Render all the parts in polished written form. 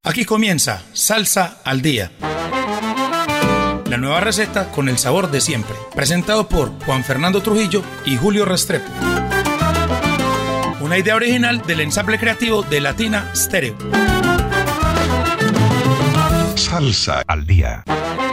Aquí comienza Salsa al Día. La nueva receta con el sabor de siempre. Presentado por Juan Fernando Trujillo y Julio Restrepo. Una idea original del ensamble creativo de Latina Stereo. Salsa al Día.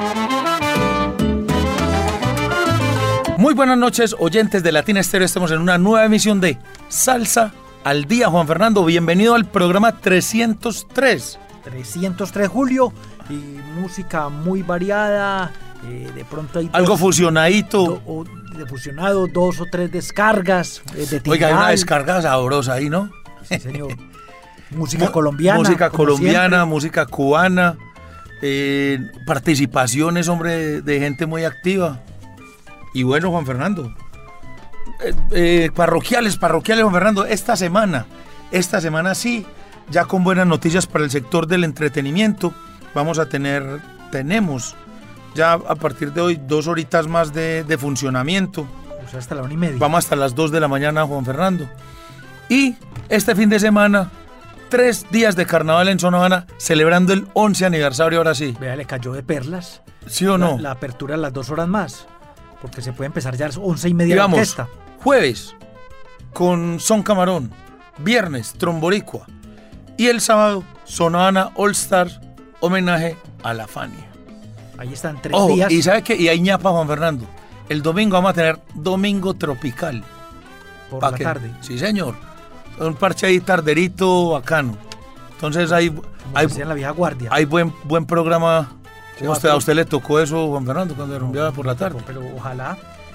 Muy buenas noches, oyentes de Latina Stereo. Estamos en una nueva emisión de Salsa al Día. Juan Fernando, bienvenido al programa 303. 303, Julio, y música muy variada, de pronto hay algo fusionadito, de fusionado, 2 o 3 descargas de Oiga, hay una descarga sabrosa ahí, ¿no? Sí, señor. Música colombiana, música cubana, participaciones, hombre, de gente muy activa. Y bueno, Juan Fernando, parroquiales, Juan Fernando, esta semana sí, ya con buenas noticias para el sector del entretenimiento. Tenemos ya a partir de hoy 2 horitas más de funcionamiento. O sea, hasta la 1:30. Vamos hasta las 2 de la mañana, Juan Fernando. Y este fin de semana, 3 días de carnaval en Zona Habana, celebrando el 11 aniversario, ahora sí. Vea, le cayó de perlas. ¿Sí o no? La apertura a las 2 horas más, porque se puede empezar ya a las 11:30 Digamos, la orquesta. Jueves, con Son Camarón. Viernes, Tromboricua. Y el sábado, Zona Habana All Stars, homenaje a la Fania. Ahí están 3 días. Y ¿sabe qué? Y hay ñapa, Juan Fernando. El domingo vamos a tener Domingo Tropical. Por la tarde. Sí, señor. Un parche ahí tarderito bacano. Entonces hay en la vieja guardia. Hay buen programa. A usted le tocó eso, Juan Fernando, cuando rumbeaba por la tarde. Pero ojalá.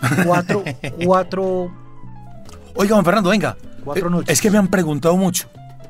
4. Oiga, Juan Fernando, venga. 4 noches. Es que me han preguntado mucho.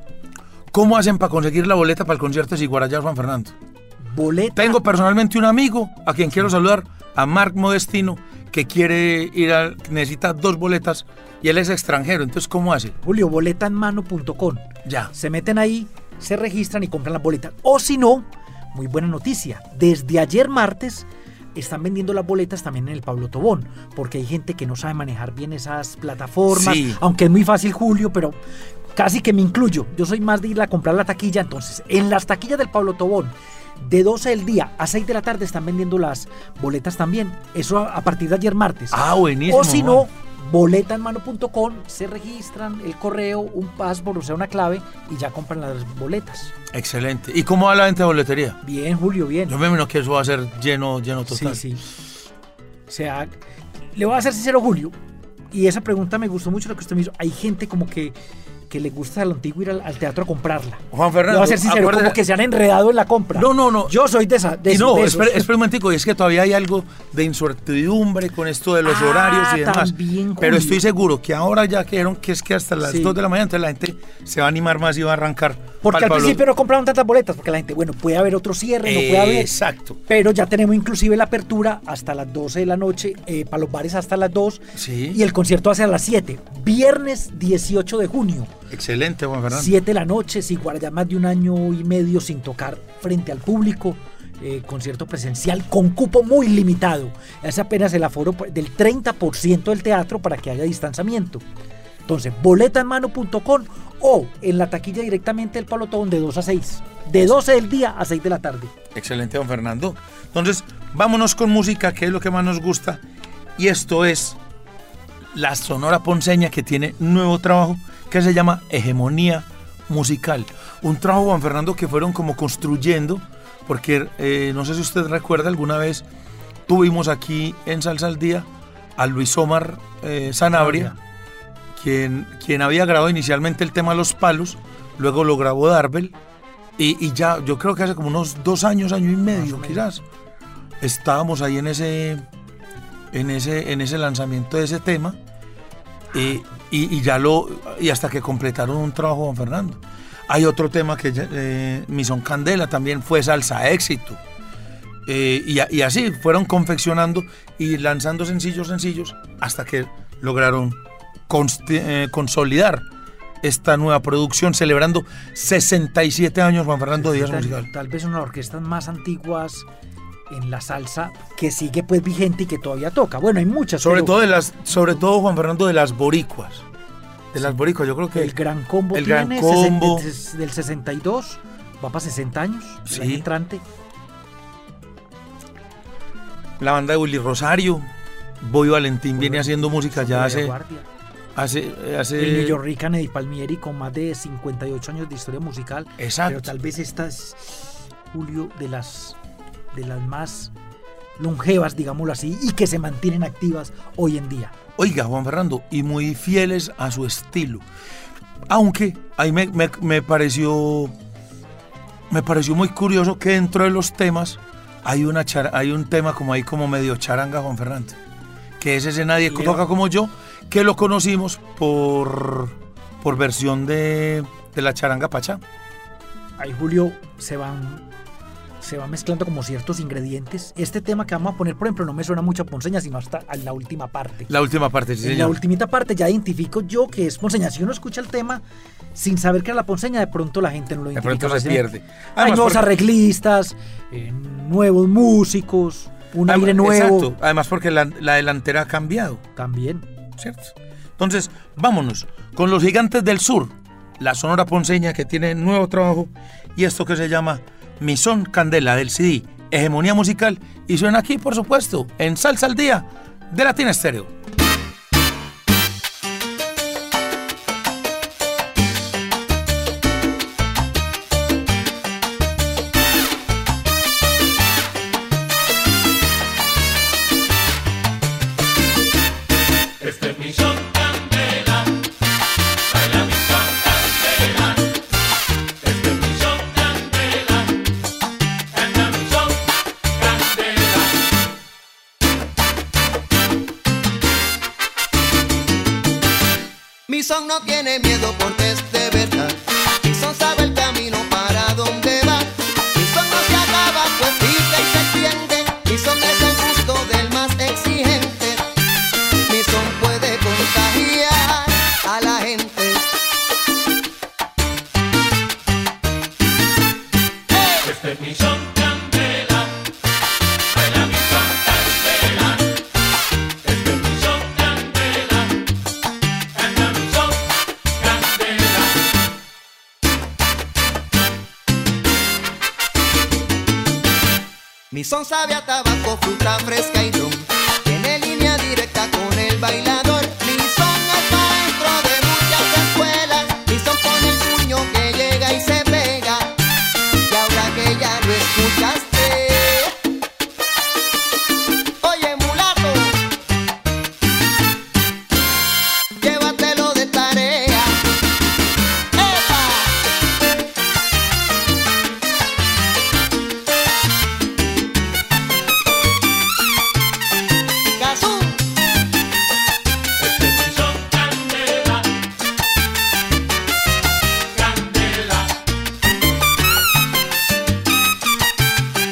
¿Cómo hacen para conseguir la boleta para el concierto de Siguarayá, Juan Fernando? Boleta. Tengo personalmente un amigo a quien quiero saludar, a Marc Modestino, que quiere necesita 2 boletas y él es extranjero. Entonces, ¿cómo hace? Julio, boletaenmano.com. Ya. Se meten ahí, se registran y compran las boletas. O si no, muy buena noticia. Desde ayer martes están vendiendo las boletas también en el Pablo Tobón, porque hay gente que no sabe manejar bien esas plataformas. Sí. Aunque es muy fácil, Julio, pero casi que me incluyo. Yo soy más de ir a comprar la taquilla. Entonces, en las taquillas del Pablo Tobón, de 12 del día a 6 de la tarde están vendiendo las boletas también. Eso a partir de ayer martes. Ah, buenísimo. O si no, boletaenmano.com, se registran el correo, un password, o sea, una clave, y ya compran las boletas. Excelente. ¿Y cómo va la venta de boletería? Bien, Julio, bien. Yo me imagino que eso va a ser lleno total. Sí. O sea, le voy a ser sincero, Julio, y esa pregunta me gustó mucho lo que usted me hizo. Hay gente como que le gusta a lo antiguo ir al teatro a comprarla. Juan Fernando, le voy a ser sincero, como que se han enredado en la compra. No. Yo soy de esa. Espera un momentico, y es que todavía hay algo de incertidumbre con esto de los horarios y demás. También, pero estoy seguro que ahora ya dijeron que es que hasta las 2 de la mañana, entonces la gente se va a animar más y va a arrancar. Porque al principio no compraron tantas boletas, porque la gente, puede haber otro cierre, no puede haber. Exacto. Pero ya tenemos inclusive la apertura hasta las 12 de la noche, para los bares hasta las 2. Sí. Y el concierto hace a las 7. Viernes 18 de junio. Excelente, Juan Fernando. 7 de la noche, ya más de 1 año y medio sin tocar frente al público. Concierto presencial con cupo muy limitado. Es apenas el aforo del 30% del teatro para que haya distanciamiento. Entonces, boletaenmano.com o en la taquilla directamente del Pablo Tobón de 2 a 6. De 12 del día a 6 de la tarde. Excelente, don Fernando. Entonces, vámonos con música, que es lo que más nos gusta. Y esto es la Sonora Ponceña, que tiene nuevo trabajo que se llama Hegemonía Musical. Un trabajo, Juan Fernando, que fueron como construyendo, porque no sé si usted recuerda, alguna vez tuvimos aquí en Salsa al Día a Luis Omar Sanabria, quien había grabado inicialmente el tema Los Palos, luego lo grabó Darvel, y ya, yo creo que hace como unos 2 años, año y medio quizás, estábamos ahí en ese lanzamiento de ese tema, y hasta que completaron un trabajo, Juan Fernando. Hay otro tema que Mi Son Candela también fue salsa éxito, y así fueron confeccionando y lanzando sencillos hasta que lograron consolidar esta nueva producción, celebrando 67 años, Juan Fernando Díaz Musical. Tal vez una de las orquestas más antiguas en la salsa, que sigue pues vigente y que todavía toca. Bueno, hay muchas. Sobre todo, Juan Fernando, de las boricuas. De las boricuas, yo creo que el Gran Combo del 62, va para 60 años, el año Sí. entrante. La banda de Willy Rosario, Bobby Valentín viene haciendo música ya Vieja hace, guardia. hace El New York Eddie Palmieri con más de 58 años de historia musical. Exacto. Pero tal vez esta es, Julio, de las más longevas, digámoslo así, y que se mantienen activas hoy en día. Oiga, Juan Fernando, y muy fieles a su estilo. Aunque ahí me pareció muy curioso que dentro de los temas hay un tema como ahí como medio charanga, Juan Fernando. Que es ese Nadie Leo. Toca Como Yo, que lo conocimos por versión de la charanga Pachá. Ahí, Julio, se van mezclando como ciertos ingredientes. Este tema que vamos a poner, por ejemplo, no me suena mucho a Ponceña, sino hasta en la última parte. La última parte, sí, En la señor. ultimita parte ya identifico yo que es Ponceña. Si uno escucha el tema sin saber que era la Ponceña, de pronto la gente no lo De identifica. pronto se fácilmente. pierde. Hay Además, nuevos porque- arreglistas, nuevos músicos, un además- aire nuevo. Exacto. Además porque la delantera ha cambiado. También. ¿Cierto? Entonces, vámonos con los Gigantes del Sur, la Sonora Ponceña que tiene nuevo trabajo y esto que se llama Mi Son Candela del CD Hegemonía Musical y suena aquí, por supuesto, en Salsa al Día de Latina Estéreo. Este es mi son candela, baila mi son candela. Este es mi son candela, canta mi son candela. Mi son no tiene miedo porque es de verdad. Mi son sabe el camino para donde va. Mi son no se acaba, pues pica y se extiende. Mi son es el gusto del más exigente. Mi son puede contagiar a la gente. Este es mi son candela, baila mi son candela. Este es mi son candela, canta mi son candela. Mi son sabe a tabaco, fruta fresca y ron. Tiene línea directa con el bailador. Mi son es maestro de muchas escuelas. Mi son pone el puño que llega y se pega. Y ahora que ya lo escuchaste, oye mulato, llévatelo de tarea. ¡Epa! Gazú. Este es mi son candela, candela.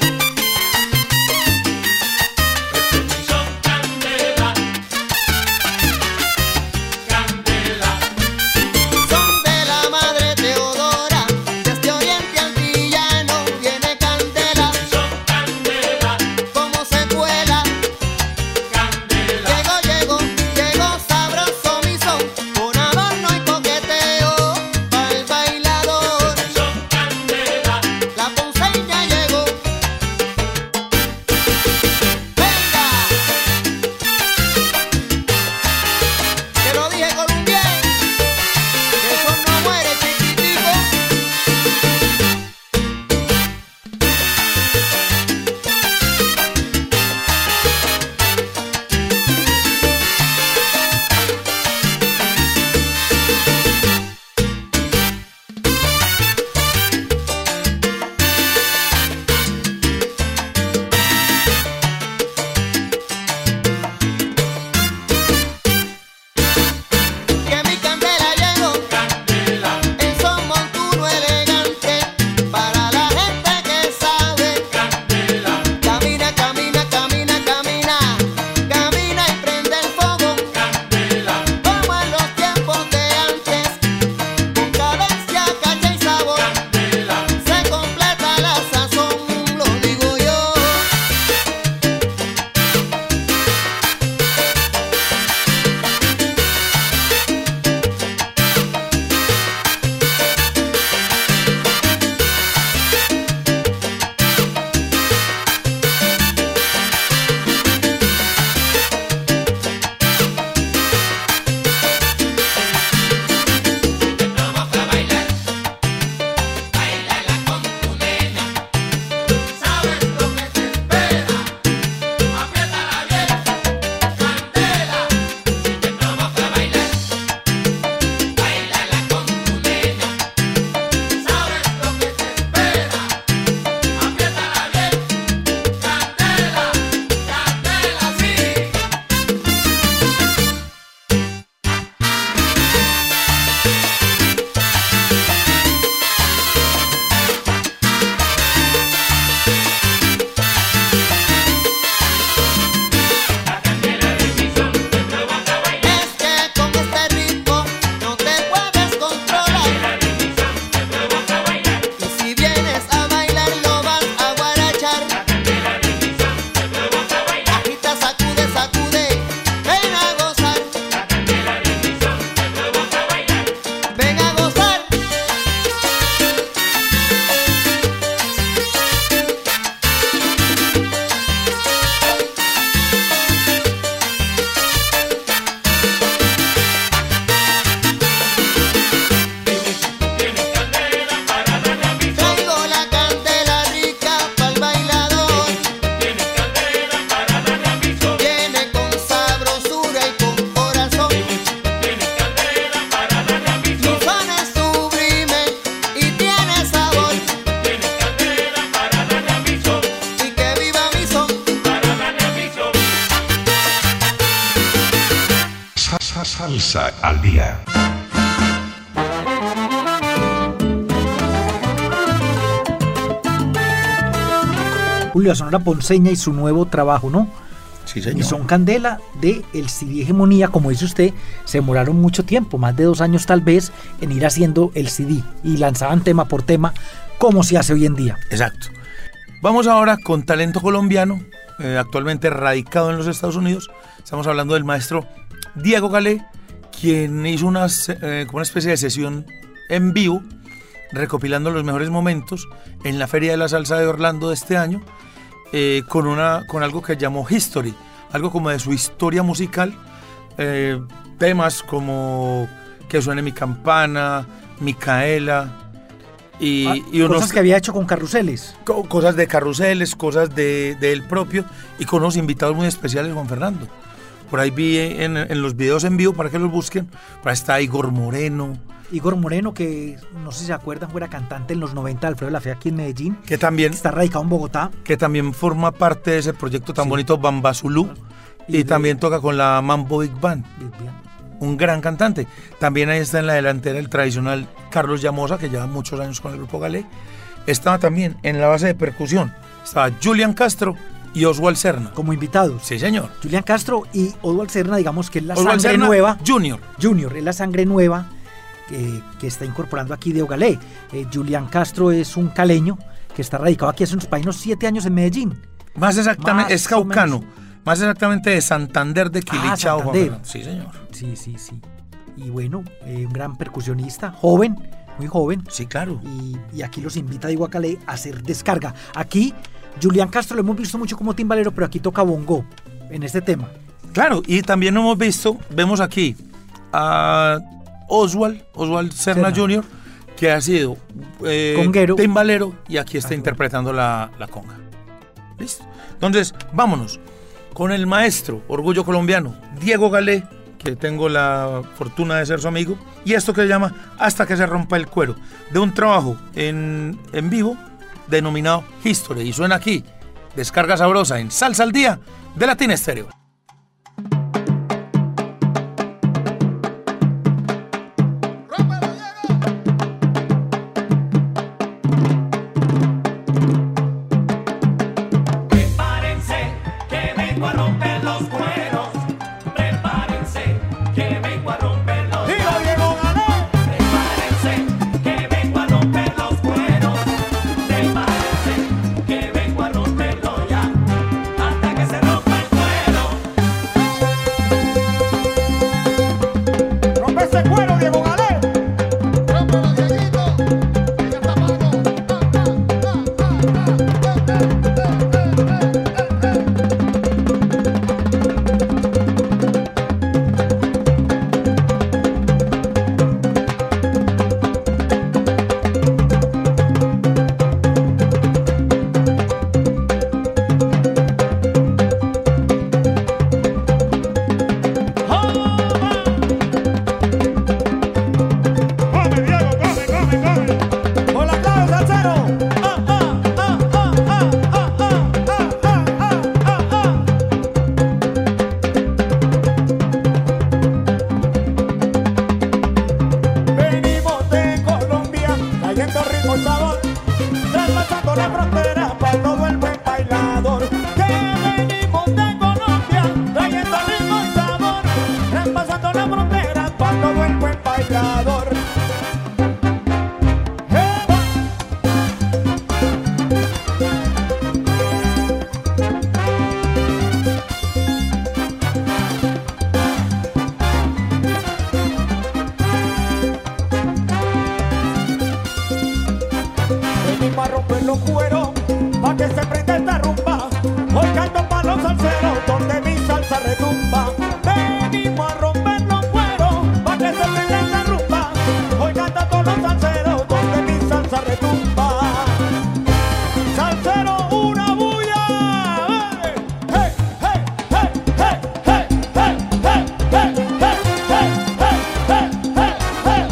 Salsa al día. Julio, Sonora Ponceña y su nuevo trabajo, ¿no? Sí, Y señor. son candela de el CD Hegemonía, como dice usted, se demoraron mucho tiempo, más de 2 años tal vez, en ir haciendo el CD y lanzaban tema por tema, como se hace hoy en día. Exacto. Vamos ahora con talento colombiano, actualmente radicado en los Estados Unidos. Estamos hablando del maestro Diego Galé, quien hizo como una especie de sesión en vivo, recopilando los mejores momentos en la Feria de la Salsa de Orlando de este año, con algo que llamó History, algo como de su historia musical, temas como Que suene mi campana, Micaela, y unos Cosas que había hecho con carruseles. cosas de carruseles, cosas de él propio, y con unos invitados muy especiales, Juan Fernando. Por ahí vi en los videos en vivo, para que los busquen, por ahí está Igor Moreno, que no sé si se acuerdan, fuera cantante en los 90 de Alfredo La Fe aquí en Medellín, que también está radicado en Bogotá. forma parte de ese proyecto tan Sí. bonito, Bamba Zulu, y también toca con la Mambo Big Band, un gran cantante. También ahí está en la delantera el tradicional Carlos Llamosa, que lleva muchos años con el grupo Galé. Estaba también en la base de percusión, estaba Julian Castro y Oswald Serna. Como invitados. Sí, señor. Julián Castro y Oswald Serna, digamos que es la Oswald sangre Serna nueva. Junior. Es la sangre nueva que está incorporando aquí Diego Galé. Julián Castro es un caleño que está radicado aquí hace unos 7 años en Medellín. Más exactamente, Más es o caucano. menos. Más exactamente de Santander de Quilichao, Juan Santander. Fernando. Sí, señor. Sí. Y bueno, un gran percusionista, joven, muy joven. Sí, claro. Y aquí los invita Diego Galé a hacer descarga. Aquí, Julián Castro lo hemos visto mucho como timbalero, pero aquí toca bongo en este tema. Claro, y también vemos aquí a Oswald Serna Serna. Jr., que ha sido Conguero. timbalero, y aquí está Ajá. interpretando la conga. ¿Listo? Entonces, vámonos con el maestro, orgullo colombiano, Diego Galé, que tengo la fortuna de ser su amigo, y esto que se llama Hasta que se rompa el cuero, de un trabajo en vivo denominado History, y suena aquí, descarga sabrosa en Salsa al Día de Latina Estéreo. Prepárense, que vengo a romper los cueros. Prepárense, que vengo a romper los cueros. Prepárense, que vengo a romper los cueros. Prepárense, que vengo a romperlo ya. Hasta que se rompa el cuero. ¡Rompe ese cuero, Diego Galé! ¡Rómpelo, Dieguito! ¡Mira esta mano! ¡Come, Diego, come, come, come! ¡Con la clave, salsero! Venimos de Colombia, trayendo ritmo y sabor, traspasando la frontera para todo el buen bailador. Que venimos de Colombia, trayendo ritmo y sabor, traspasando la frontera para todo el buen bailador. ¡Eva! Venimos a romper los cueros, pa' que se prenda esta rumba. Hoy canto pa' los salseros, donde mi salsa retumba. Venimos a romper los cueros, pa' que se prenda esta rumba. Hoy canto todos los salseros, donde mi salsa retumba. Salsero, una bulla. ¡Hey, hey, hey, hey, hey, hey, hey, hey, hey, hey, hey, hey, hey, hey,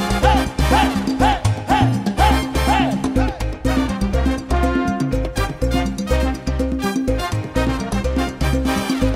hey, hey, hey, hey, hey.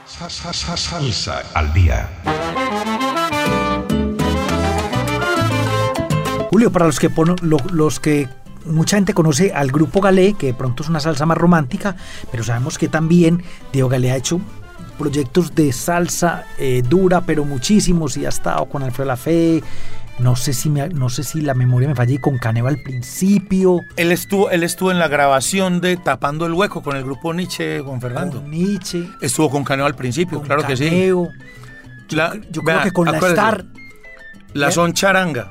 Salsa al día. Julio, para los que mucha gente conoce al grupo Galé, que de pronto es una salsa más romántica, pero sabemos que también Diego Galé ha hecho proyectos de salsa dura, pero muchísimos, y ha estado con Alfredo Lafay, no sé si la memoria me falla, y con Caneva al principio. Él estuvo en la grabación de Tapando el Hueco con el grupo Nietzsche, Juan Fernando. Con Nietzsche. Estuvo con Caneva al principio, Con claro que sí. Caneo. Yo creo que con la Star. La Son Charanga.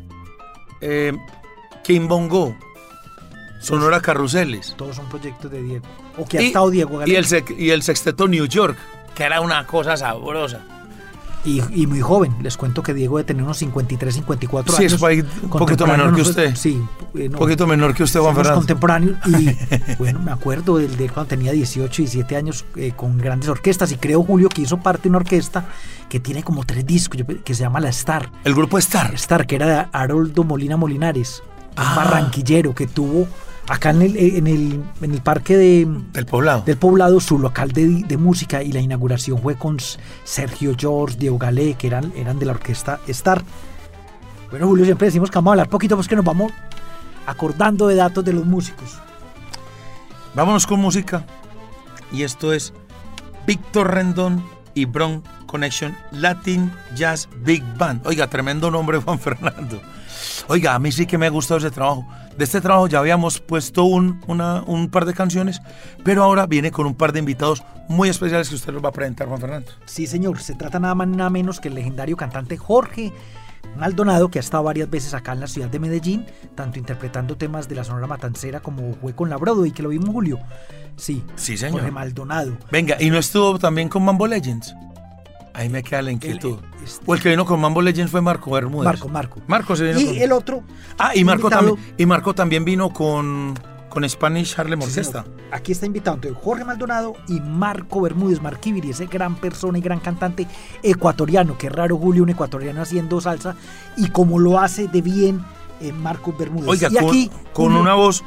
Kim Bongo. Sonora Carruseles. Todos son proyectos de Diego. O que ha estado Diego Galé. Y el sexteto New York, que era una cosa sabrosa. Y muy joven. Les cuento que Diego debe tener unos 53, 54 sí, años. Sí, es un poquito menor que usted. Sí. Un poquito menor que usted, Juan Fernando. Contemporáneos. Y bueno, me acuerdo de cuando tenía 18, 17 años con grandes orquestas. Y creo, Julio, que hizo parte de una orquesta que tiene como 3 discos, que se llama La Star. El grupo Star. Star, que era de Haroldo Molina Molinares. Un barranquillero que tuvo acá en el parque del Poblado su local de música, y la inauguración fue con Sergio George, Diego Galé, que eran de la orquesta Star. Bueno, Julio, siempre decimos que vamos a hablar poquito, pues que nos vamos acordando de datos de los músicos. Vámonos con música, y esto es Víctor Rendón y Bronx Connection Latin Jazz Big Band. Oiga, tremendo nombre, Juan Fernando. Oiga, a mí sí que me ha gustado ese trabajo. De este trabajo ya habíamos puesto un par de canciones, pero ahora viene con un par de invitados muy especiales que usted los va a presentar, Juan Fernando. Sí, señor. Se trata nada más nada menos que el legendario cantante Jorge Maldonado, que ha estado varias veces acá en la ciudad de Medellín, tanto interpretando temas de la Sonora Matancera como fue con la Broadway, que lo vimos, Julio. Sí, señor. Jorge Maldonado. Venga, ¿y no estuvo también con Mambo Legends? Ahí me queda la inquietud. O el que vino con Mambo Legends fue Marco Bermúdez. Marco se vino y con... el otro. Y Marco también vino con Spanish Harlem Orchestra. Sí, aquí está invitado entonces Jorge Maldonado y Marco Bermúdez, Marquiviri, ese gran persona y gran cantante ecuatoriano. Qué raro, Julio, un ecuatoriano haciendo salsa, y como lo hace de bien Marco Bermúdez. Oiga, y aquí, con una voz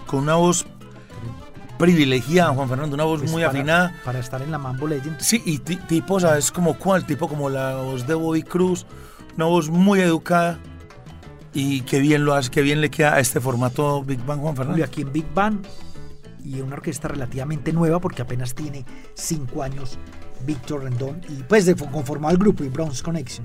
privilegiada, Juan Fernando, una voz muy afinada. Para estar en la Mambo Legends. Sí, y tipo, ¿sabes como cuál? Tipo como la voz de Bobby Cruz, una voz muy educada, y qué bien lo hace, qué bien le queda a este formato Big Band, Juan Fernando. Julio, aquí en Big Band, y una orquesta relativamente nueva, porque apenas tiene 5 años, Víctor Rendón, y pues conformado el grupo y Bronx Connection.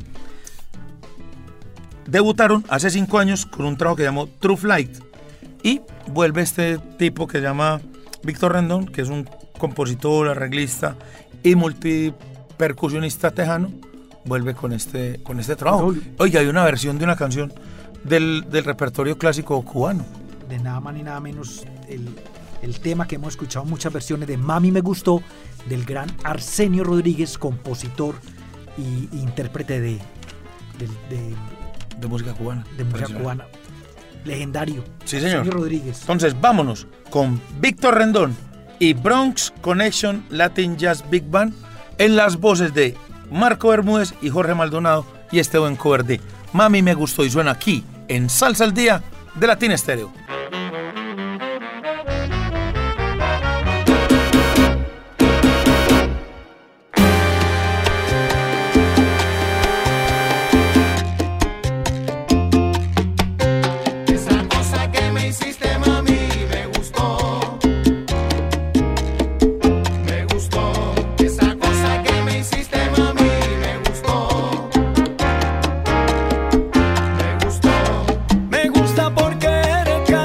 Debutaron hace 5 años con un trabajo que llamó True Flight, y vuelve este tipo que se llama Víctor Rendón, que es un compositor, arreglista y multipercusionista tejano, vuelve con este trabajo. Oiga, hay una versión de una canción del repertorio clásico cubano. De nada más ni nada menos el tema que hemos escuchado muchas versiones de Mami Me Gustó, del gran Arsenio Rodríguez, compositor y intérprete de música cubana. De música cubana. Legendario. Sí, señor. Arsenio Rodríguez. Entonces, vámonos con Víctor Rendón y Bronx Connection Latin Jazz Big Band en las voces de Marco Bermúdez y Jorge Maldonado, y este buen cover de Mami Me Gustó, y suena aquí en Salsa al Día de Latina Estéreo. Me gusta porque eres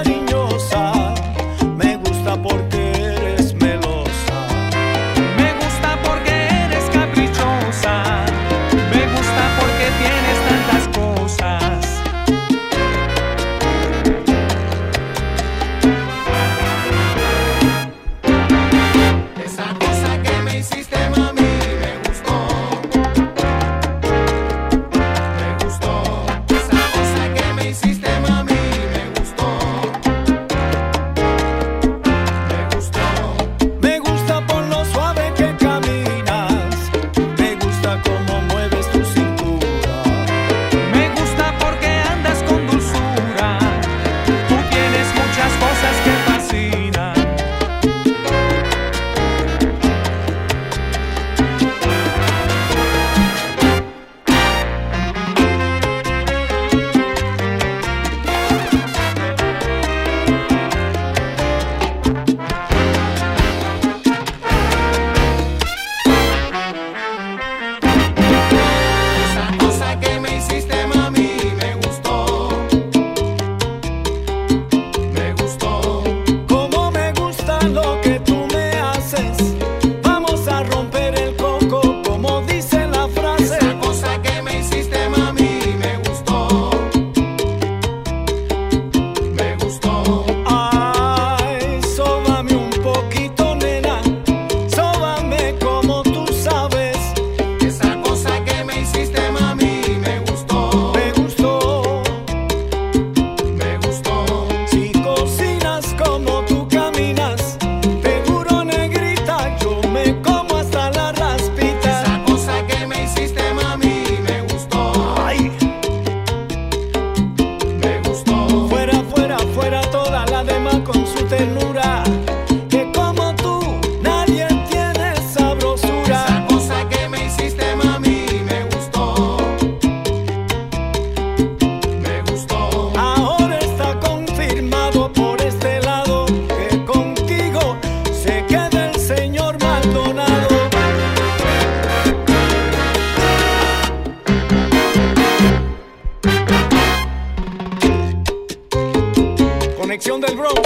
conexión del Bronx.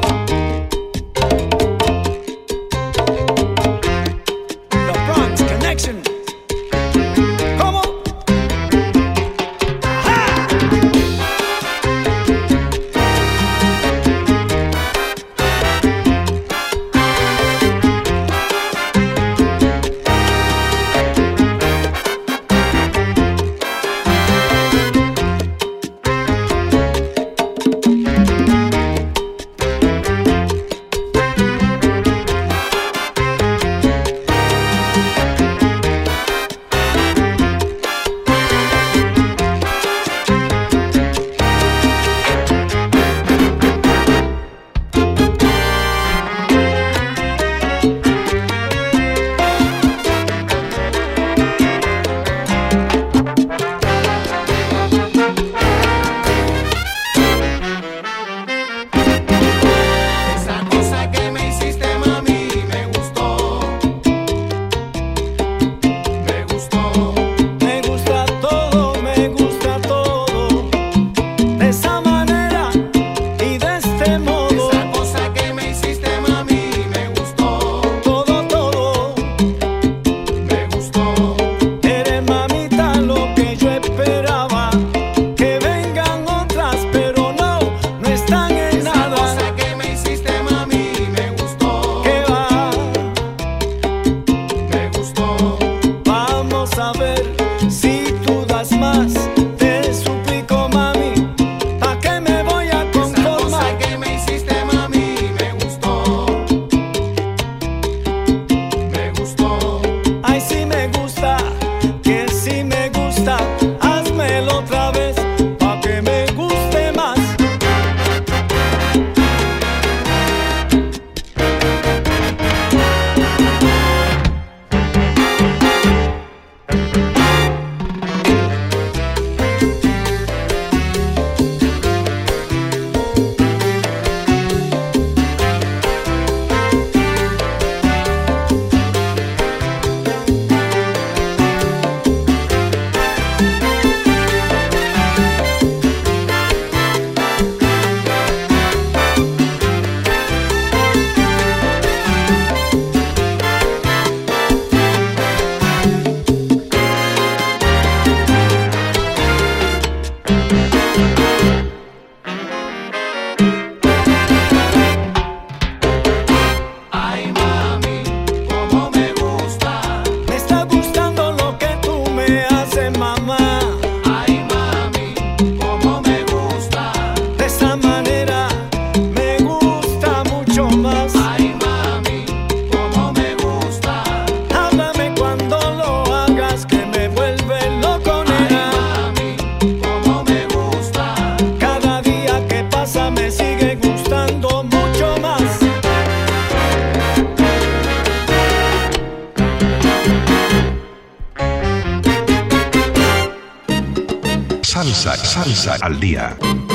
The Bronx Connection. ¿Cómo? Esa cosa que me hiciste, mami, me gustó. Me gustó. Me gusta todo, me gusta todo. De esa manera y de este modo. Esa cosa que me hiciste, mami, me gustó. Todo, todo. Me gustó. Eres mamita lo que yo esperaba. Que vengan otras, pero no, no están en Esa nada. cosa que me hiciste, mami, me gustó. Que va, Me gustó. vamos a ver si tú das más. Te suplico, mami, ¿pa' qué me voy a Esa cosa conformar? que me hiciste, mami, me gustó. Me gustó. Ay, sí me gusta, que sí me gusta. Házmelo otra vez, pa' que me guste más. Ay, mami, cómo me gusta. Me está gustando lo que tú me haces, mamá. Ay, mami, cómo me gusta. De esa manera me gusta mucho más. Ay, mami, cómo me gusta. Háblame cuando lo hagas, que me vuelve loco, Ay, nena. mami, cómo me gusta. Cada día que pasa me sigue gustando mucho más. Salsa al día.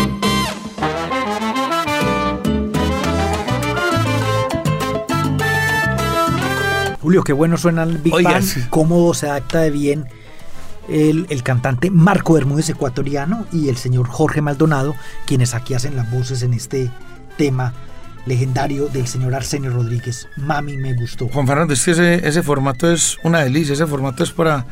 Julio, qué bueno suena el Big Oiga, Band, sí. cómo se adapta de bien el cantante Marco Bermúdez, ecuatoriano, y el señor Jorge Maldonado, quienes aquí hacen las voces en este tema legendario del señor Arsenio Rodríguez. Mami, me gustó. Juan Fernando, es que ese formato es una delicia. Ese formato es para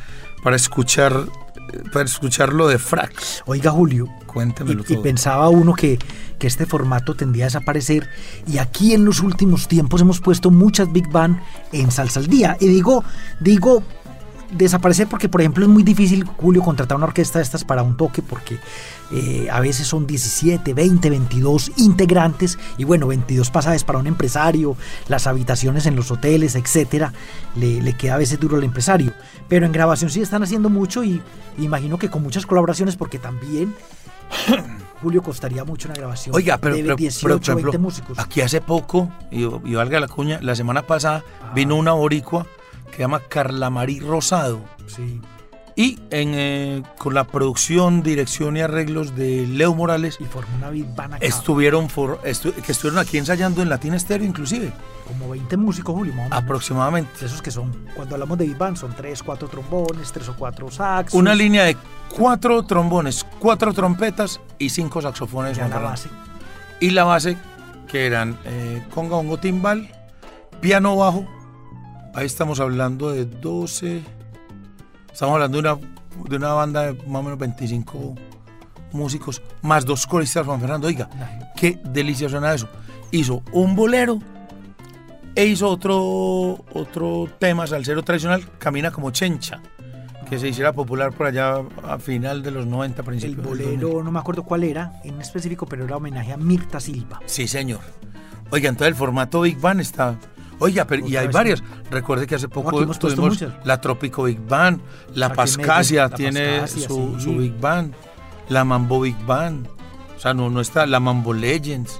escucharlo de frac. Oiga, Julio, Cuéntemelo y todo. pensaba uno que este formato tendría a desaparecer, y aquí en los últimos tiempos hemos puesto muchas Big Band en Salsa al Día, y digo desaparecer porque, por ejemplo, es muy difícil, Julio, contratar una orquesta de estas para un toque, porque a veces son 17, 20, 22 integrantes, y bueno, 22 pasajes para un empresario, las habitaciones en los hoteles, etcétera, le queda a veces duro al empresario. Pero en grabación sí están haciendo mucho, y imagino que con muchas colaboraciones, porque también Julio, costaría mucho una grabación. Oiga, pero, de pero, 18, pero, por ejemplo, 20 músicos. aquí hace poco, y valga la cuña, la semana pasada vino una boricua que se llama Carla Marí Rosado. Sí. Y con la producción, dirección y arreglos de Leo Morales, Y formó una Big Band acá. estuvieron aquí ensayando en Latina Estéreo inclusive, Como 20 músicos, Julio, más o menos. aproximadamente. De esos que son, cuando hablamos de Big Band, son 3, 4 trombones, 3 o 4 saxos. Una línea de 4 trombones, 4 trompetas y 5 saxofones. ya Juan la Fernando. base. y la base, que eran conga, bongo, timbal, piano bajo. Ahí estamos hablando de 12. Estamos hablando de una banda de más o menos 25 músicos, más 2 coristas. Juan Fernando, oiga, qué delicia suena eso. Hizo un bolero e hizo otro tema salsero tradicional, Camina como Chencha, que se hiciera popular por allá a final de los 90, El principios de los bolero, 2000. no me acuerdo cuál era en específico, pero era homenaje a Mirta Silva. Sí, señor. Oiga, entonces el formato Big Band está... Oiga, pero y Otra hay vez. varias. Recuerde que hace poco aquí hemos puesto tuvimos muchas. la Trópico Big Band, la Aquí en Pascasia Medellín, la tiene Pascasia, su sí. Big Band, la Mambo Big Band, o sea, no está la Mambo Legends,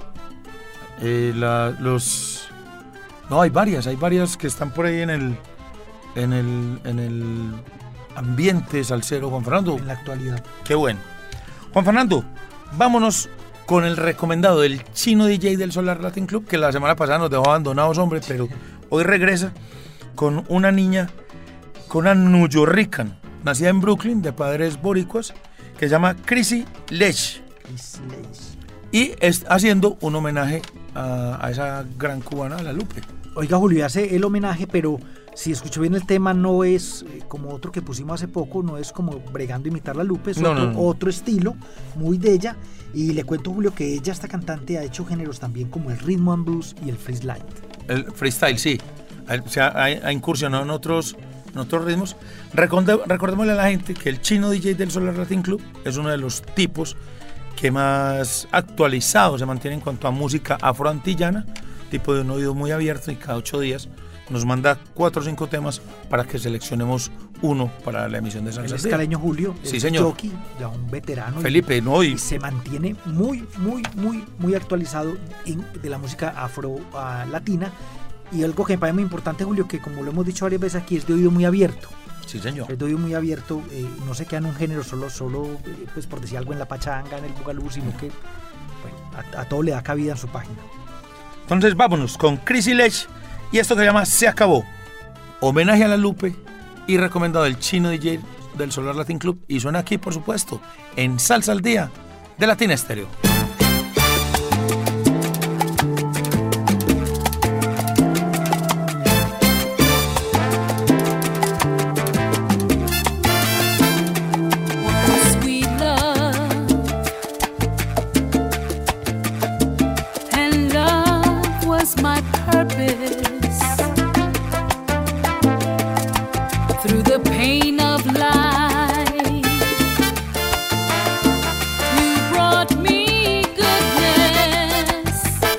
no, hay varias que están por ahí en el ambiente salsero, Juan Fernando. En la actualidad. Qué bueno. Juan Fernando, vámonos con el recomendado del chino DJ del Solar Latin Club, que la semana pasada nos dejó abandonados, hombre, pero hoy regresa con una niña, con una nuyorican, nacida en Brooklyn, de padres boricuas, que se llama Chrissy Lech. Y es haciendo un homenaje a esa gran cubana, a la Lupe. Oiga, Julio, hace el homenaje, pero si escucho bien el tema, no es como otro que pusimos hace poco, no es como bregando a imitar la Lupe, es otro estilo, muy de ella. Y le cuento, Julio, que ella, esta cantante, ha hecho géneros también como el rhythm and blues y el freestyle. El freestyle, sí. O sea, ha incursionado en otros ritmos. Recordémosle a la gente que el chino DJ del Solar Latin Club es uno de los tipos que más actualizado se mantiene en cuanto a música afroantillana, tipo de un oído muy abierto, y cada 8 días nos manda 4 o 5 temas para que seleccionemos uno para la emisión de El Salsa. escaleño Julio, Sí, es señor. jockey, ya un veterano. Felipe, ¿no? Y se mantiene muy actualizado de la música afro-latina. Y algo que me parece muy importante, Julio, que como lo hemos dicho varias veces aquí, es de oído muy abierto. Sí, señor. Es de oído muy abierto, no se queda en un género solo pues por decir algo en la pachanga, en el bugalú, sino que bueno, a todo le da cabida en su página. Entonces vámonos con Chrissy Lech y esto que se llama Se Acabó. Homenaje a la Lupe y recomendado del chino DJ del Solar Latin Club, y suena aquí, por supuesto, en Salsa al Día de Latina Estéreo. Sweet love, and love was my purpose. Through the pain of life, you brought me goodness.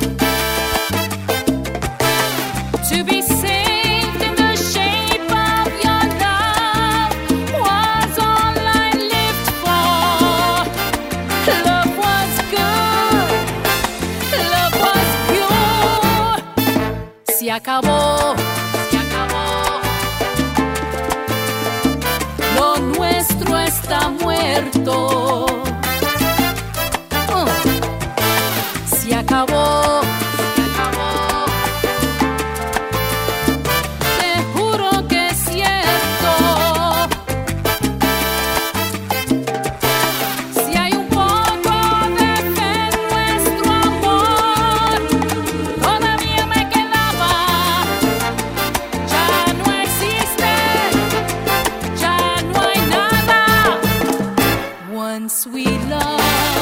To be saved in the shape of your love was all I lived for. Love was good, love was pure. Se acabó, se acabó. Lo nuestro está muerto. Se acabó, se acabó. Te juro que es cierto. Si hay un poco de fe en nuestro amor, todavía me quedaba. Ya no existe, ya no hay nada. One sweet love.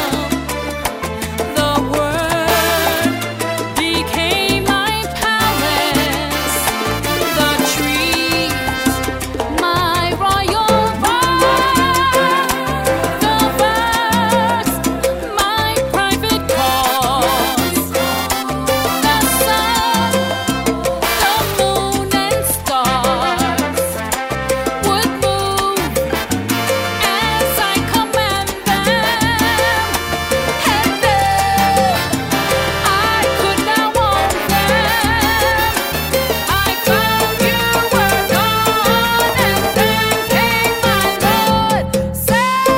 The world became my palace. The trees, my royal bed. The birds, my private cause. The sun, the moon and stars would move as I command them. And then I could now own them. I found you were gone, and then came my Lord. Se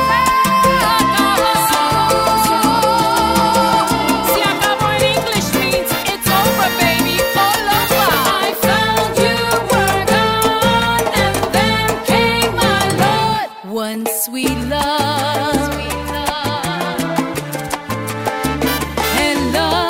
acabó in English means it's over, baby, all over. I found you were gone, and then came my Lord. One sweet love. And love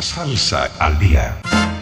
Salsa al día.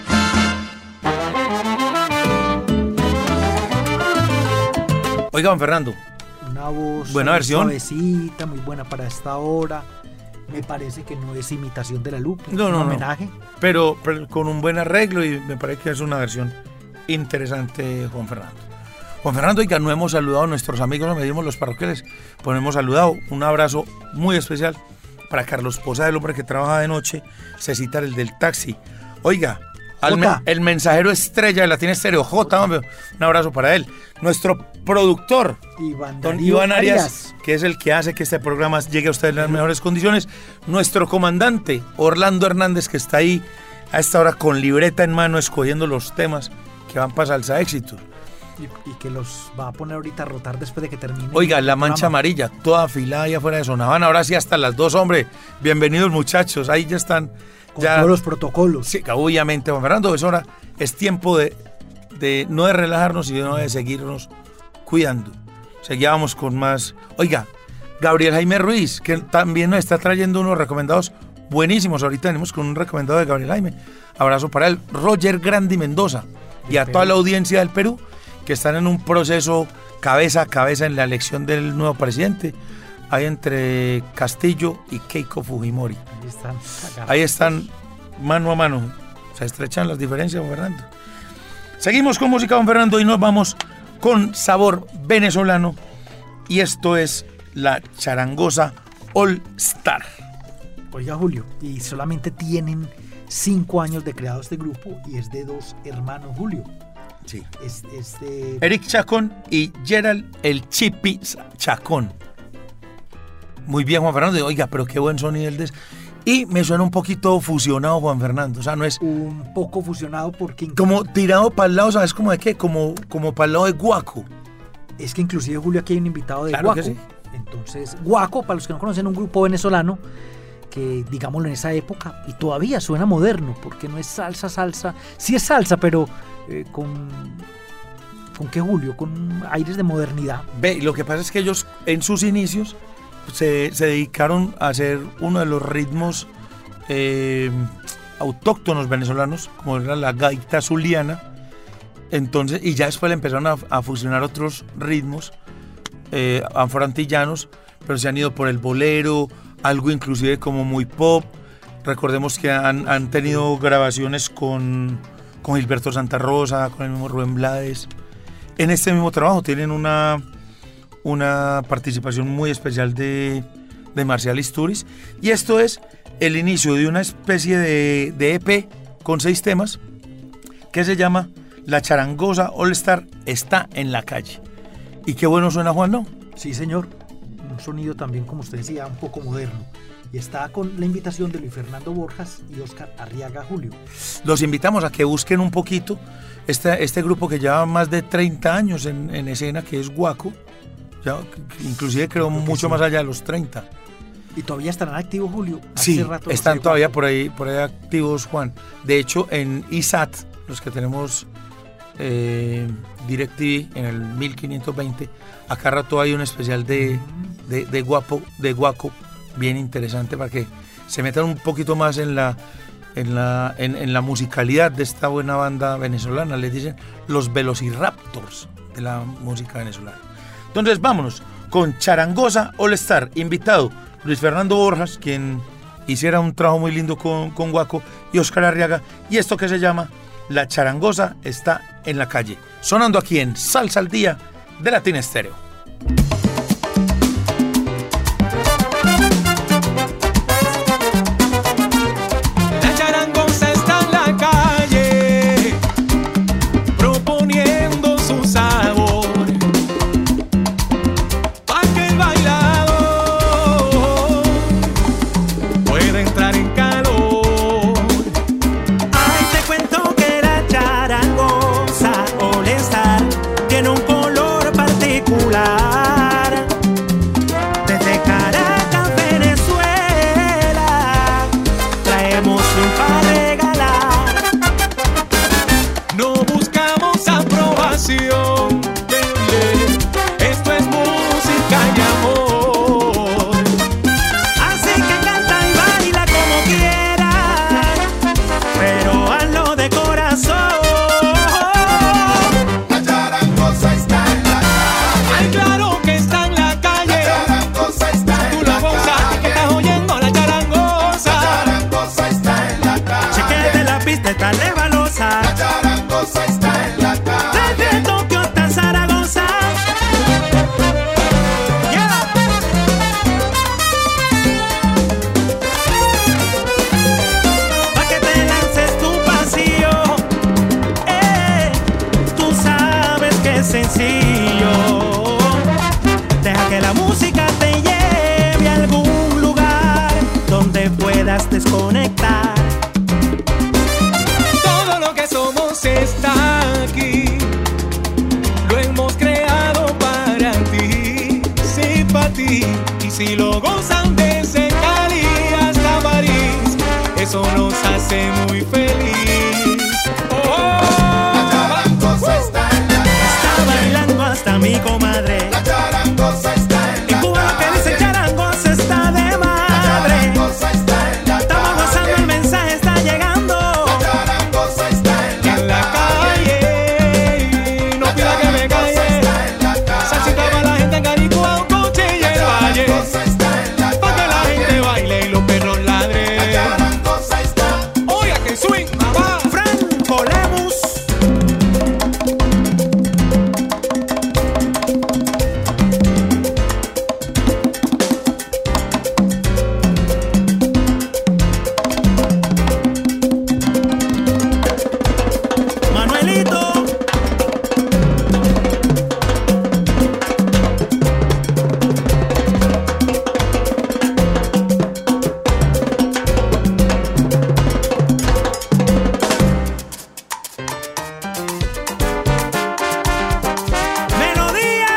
Oiga, don Fernando, Una voz Buena versión. suavecita, muy buena para esta hora. Me parece que no es imitación de la Lupe, No, es no, un no. homenaje. pero con un buen arreglo y me parece que es una versión interesante, Juan Fernando. Juan Fernando, oiga, no hemos saludado a nuestros amigos, no medimos los parroquiales, pues no hemos saludado. Un abrazo muy especial para Carlos Posada, el hombre que trabaja de noche, Cecitar, el del taxi. Oiga, Jota. el mensajero estrella de Latina Estéreo, J, hombre, un abrazo para él. Nuestro productor, Iván don Darío Iván Arias, que es el que hace que este programa llegue a ustedes en las mejores condiciones. Nuestro comandante, Orlando Hernández, que está ahí a esta hora con libreta en mano, escogiendo los temas que van para Salsa Éxitos. y que los va a poner ahorita a rotar después de que termine. Oiga, el la mancha programa. amarilla, toda afilada ahí afuera de Sonavana. Ahora sí, hasta las 2, hombre. Bienvenidos, muchachos. Ahí ya están. Con Ya, todos los protocolos. sí, obviamente, Juan Fernando, es hora, es tiempo de no de relajarnos, sino de seguirnos cuidando. Seguíamos con más. Oiga, Gabriel Jaime Ruiz, que también nos está trayendo unos recomendados buenísimos. Ahorita venimos con un recomendado de Gabriel Jaime. Abrazo para él. Roger Grandi Mendoza y a toda la audiencia del Perú que están en un proceso cabeza a cabeza en la elección del nuevo presidente. Hay entre Castillo y Keiko Fujimori. Ahí están. Ahí están mano a mano. Se estrechan las diferencias, don Fernando. Seguimos con música, don Fernando, y nos vamos con sabor venezolano. Y esto es la charangosa All Star. Oiga, Julio, y solamente tienen 5 años de creado este grupo y es de 2 hermanos, Julio. Sí. Es de... Eric Chacón y Gerald el Chipi Chacón. Muy bien, Juan Fernando. Oiga, pero qué buen sonido el de... Y me suena un poquito fusionado, Juan Fernando. O sea, no es un poco fusionado porque como tirado para el lado, ¿sabes cómo de qué? Como para el lado de Guaco. es que inclusive, Julio, aquí hay un invitado de Claro que Guaco. sí. Entonces, Guaco, para los que no conocen, un grupo venezolano que, digámoslo, en esa época, y todavía suena moderno, porque no es salsa. Sí es salsa, pero ¿con qué, Julio? Con aires de modernidad. Ve, lo que pasa es que ellos en sus inicios se dedicaron a hacer uno de los ritmos autóctonos venezolanos, como era la gaita zuliana. Entonces, y ya después le empezaron a fusionar otros ritmos afroantillanos, pero se han ido por el bolero, algo inclusive como muy pop. Recordemos que han tenido grabaciones con Gilberto Santa Rosa, con el mismo Rubén Blades. En este mismo trabajo tienen una participación muy especial de Marcial Isturiz, y esto es el inicio de una especie de EP con 6 temas que se llama La Charangosa All Star está en la calle. Y qué bueno suena, Juan, ¿no? Sí, señor. Un sonido también, como usted decía, un poco moderno. Y está con la invitación de Luis Fernando Borjas y Oscar Arriaga, Julio. Los invitamos a que busquen un poquito este grupo que lleva más de 30 años en escena, que es Guaco. Ya, inclusive creo que mucho sí. más allá de los 30. Y todavía estarán activos, Julio. Hace Sí, rato no están sé, todavía Guaco. por ahí activos, Juan. De hecho, en ISAT, los que tenemos DirecTV en el 1520, acá rato hay un especial de Guaco, bien interesante, para que se metan un poquito más en la musicalidad de esta buena banda venezolana. Les dicen los Velociraptors de la música venezolana. Entonces vámonos con Charangosa All Star, invitado Luis Fernando Borjas, quien hiciera un trabajo muy lindo con Guaco, y Oscar Arriaga, y esto que se llama La Charangosa está en la calle, sonando aquí en Salsa al Día de Latina Estéreo. La charangosa está en la calle, proponiendo su sabor, pa' que el bailador pueda entrar en calor. Ay, te cuento que la charangosa All Star tiene un color particular. sencillo. Deja que la música te lleve a algún lugar donde puedas desconectar. Todo lo que somos está aquí. Lo hemos creado para ti, sí, para ti. Y si lo gozan desde Cali hasta París, eso nos hace muy feliz. La charangosa está en la calle. Está bailando hasta mi comadre. La charangosa está en Y la Cuba lo que dice calle. charangosa está de La madre. charangosa está en la Estamos gozando, el calle. mensaje está llegando. La charangosa está en En la calle, no pida que me calle. Salsita para la gente en Caricua, un coche y el valle. Pa' que la gente baile y los perros ladren. Oiga que swing, mamá. Franco Lemus. Manuelito. Melodía.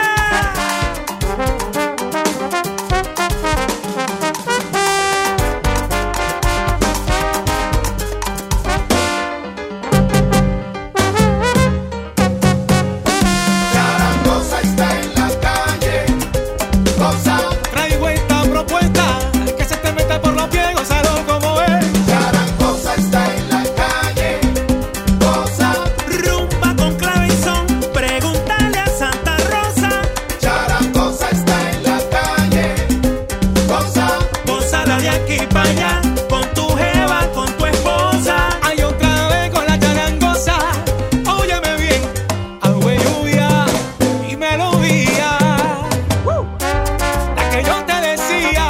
Charangosa está en la calle. Goza. Traigo esta propuesta, que se te meta por los pies, gózalo como es. Charangosa está en la calle. Goza. Rumba con clave y son. Pregúntale a Santa Rosa. Charangosa está en la calle. Goza. Gózala de aquí para allá. Con tu jeva, con tu esposa. Hay otra vez con la charangosa. Óyeme bien, agua y lluvia y melodía. La que yo te decía.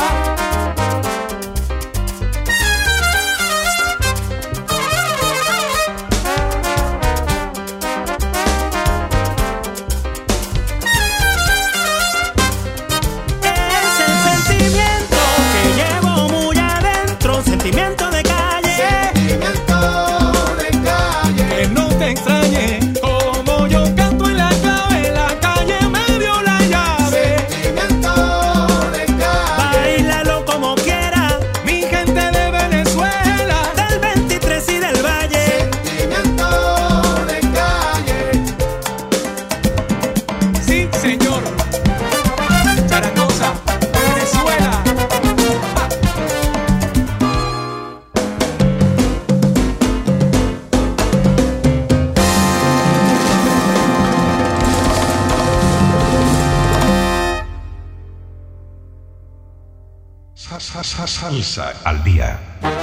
Es el sentimiento que llevo muy adentro. Sentimiento de calle. Sentimiento de calle. Que no te extrañe, como yo canto en la clave, la calle me dio la llave. Sentimiento de calle. Báilalo como quiera. Mi gente de Venezuela, Del 23 y del Valle. Sentimiento de calle. sí señor. Charangosa, Venezuela. Salsa al día.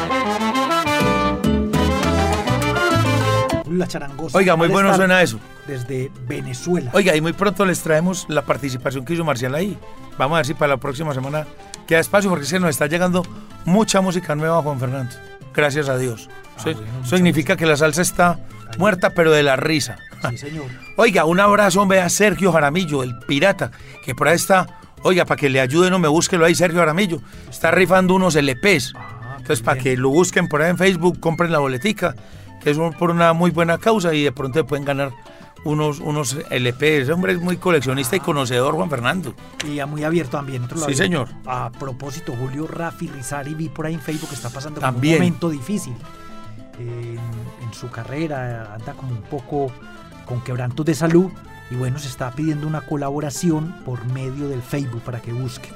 La charangosa. Oiga, muy Al bueno estar suena eso. Desde Venezuela. Oiga, y muy pronto les traemos la participación que hizo Marcial ahí. Vamos a ver si para la próxima semana queda espacio, porque se nos está llegando mucha música nueva, Juan Fernando. Gracias a Dios. Eso significa que la salsa está muerta, pero de la risa. Sí, señor. Oiga, un abrazo, hombre, a Sergio Jaramillo, el pirata, que por ahí está. Oiga, para que le ayude, no me búsquelo ahí, Sergio Jaramillo. Está rifando unos LPs. Entonces, para que lo busquen por ahí en Facebook, compren la boletica, que es por una muy buena causa y de pronto pueden ganar unos LPs. Ese hombre es muy coleccionista y conocedor, Juan Fernando. Y muy abierto también. Otro lado. Sí, señor. A propósito, Julio Rafi Rizari, vi por ahí en Facebook que está pasando por un También. momento difícil en su carrera, anda como un poco con quebrantos de salud y bueno, se está pidiendo una colaboración por medio del Facebook para que busquen.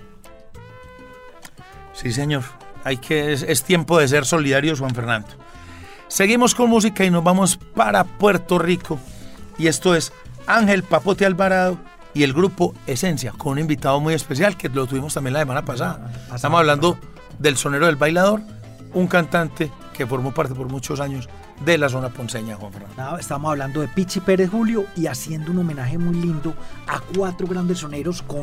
Sí, señor. Es tiempo de ser solidarios, Juan Fernando. Seguimos con música y nos vamos para Puerto Rico. Y esto es Ángel Papote Alvarado y el grupo Esencia, con un invitado muy especial que lo tuvimos también la semana pasada. Estamos hablando del sonero del bailador, un cantante que formó parte por muchos años de la zona ponceña, Juan Fernando. Estamos hablando de Pichi Pérez, Julio, y haciendo un homenaje muy lindo a 4 grandes soneros con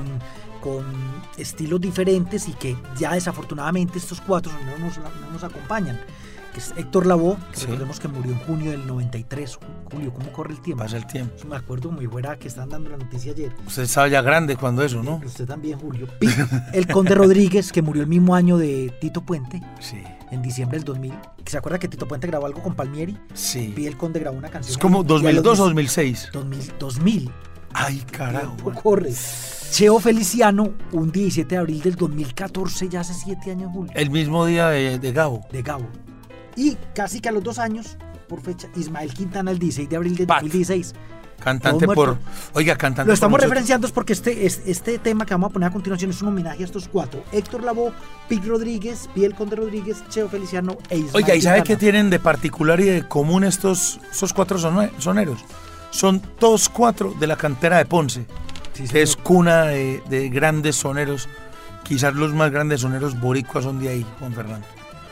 estilos diferentes y que ya desafortunadamente estos 4 soneros no nos acompañan, que es Héctor Lavoe, que Sí. recordemos que murió en junio del 93. Julio, ¿cómo corre el tiempo? Pasa el tiempo. Yo me acuerdo muy fuera que estaban dando la noticia ayer. Usted estaba ya grande cuando eso, ¿no? Usted también, Julio. El Conde Rodríguez, que murió el mismo año de Tito Puente, Sí. en diciembre del 2000. ¿Se acuerda que Tito Puente grabó algo con Palmieri? Sí. Y el Conde grabó una canción. Es como Y a los 2002 o 2006. 2000. Ay, carajo. ¿Cómo corre? Cheo Feliciano, un 17 de abril del 2014, ya hace 7 años, Julio. El mismo día de Gabo. De Gabo. Y casi que a los 2 años, por fecha, Ismael Quintana, el 16 de abril del Pat. 2016. Cantante Todos por... muertos. Oiga, cantante Lo estamos por mucho- referenciando es porque este tema que vamos a poner a continuación es un homenaje a estos 4. Héctor Lavoe, Pig Rodríguez, Piel Conde Rodríguez, Cheo Feliciano e Ismael Oiga, ¿y sabe qué Quintana. tienen de particular y de común estos 4 soneros? Son todos 4 de la cantera de Ponce, Sí, que señor. es cuna de grandes soneros. Quizás los más grandes soneros boricuas son de ahí, Juan Fernando.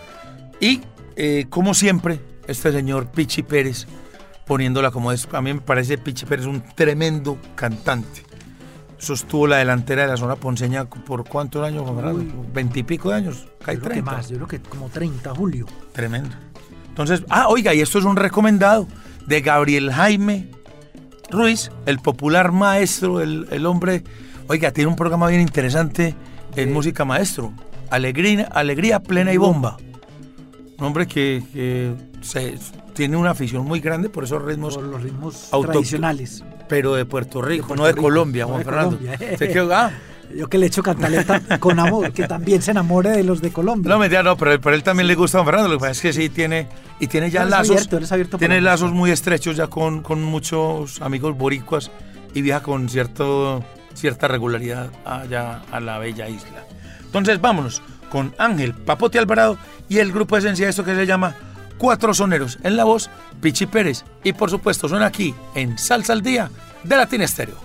Y, como siempre, este señor Pichi Pérez, poniéndola como es. A mí me parece Pichi Pérez un tremendo cantante. Sostuvo la delantera de la zona ponceña por ¿cuántos años, Juan Fernando? 20 y pico de años. Casi Yo creo que 30. más, yo creo que como 30, Julio. Tremendo. Entonces, oiga, y esto es un recomendado de Gabriel Jaime Ruiz, el popular maestro, el hombre. Oiga, tiene un programa bien interesante en música maestro. Alegría plena y bomba. Un hombre que tiene una afición muy grande por esos ritmos, Por los ritmos Autóctonos. tradicionales. pero de Puerto Rico, Puerto no de Rico, Colombia, no Juan de Fernando. Colombia. ¿Usted qué? Yo que le echo cantaleta con amor, que también se enamore de los de Colombia. No, mentira, no, pero él también le gusta a Juan Fernando. Lo que pasa es que sí tiene ya Él es lazos. abierto, él es abierto Tiene para la lazos música. muy estrechos ya con muchos amigos boricuas y viaja con cierta regularidad allá a la bella isla. Entonces vámonos con Ángel Papote Alvarado y el grupo de esencia, esto que se llama 4 Soneros. En la voz, Pichi Pérez. Y por supuesto, suena aquí en Salsa al Día de Latin Estéreo.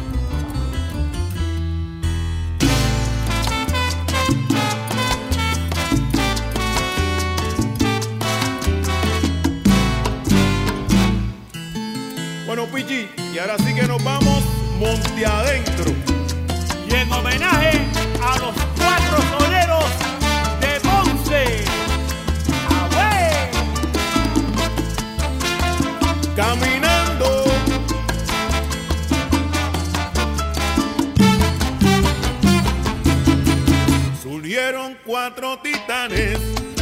Bueno, Pichi, y ahora sí que nos vamos monte adentro. Y en homenaje a los 4 soneros de Ponce. ¡Away! Caminando. Surgieron 4 titanes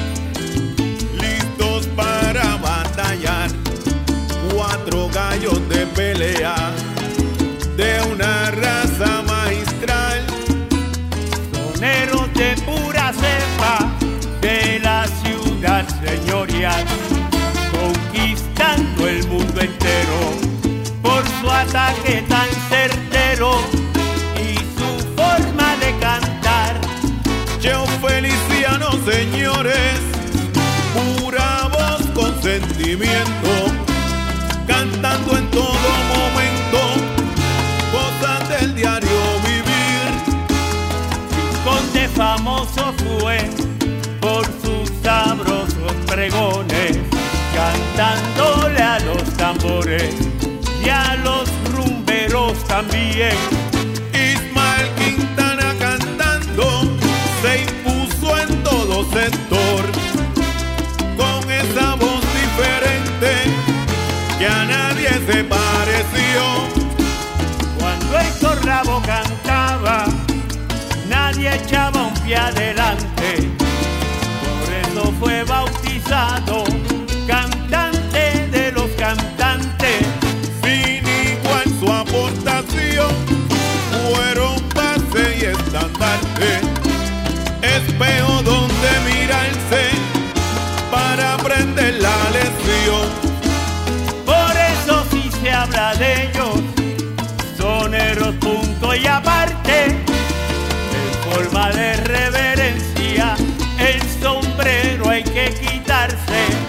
listos para batallar. 4 gallos de pelea de una raza magistral. Soneros de pura cepa de la ciudad señorial, conquistando el mundo entero por su ataque tan certero y su forma de cantar. Cheo Feliciano, señores, pura voz con sentimiento, cantando en todo momento cosas del diario vivir. Conde famoso fue por sus sabrosos pregones, cantándole a los tambores y a los rumberos también. Ismael Quintana cantando se impuso en todo sector con esa voz diferente que a nadie se pareció. Cuando Héctor Lavoe cantaba, nadie echaba un pie adelante. Por eso fue bautizado cantante de los cantantes. Sin igual su aportación fueron base y estandarte, espejo donde mirarse para aprender la lección. Por eso si se habla de ellos, soneros punto y aparte, en forma de reverencia, el sombrero hay que quitarse.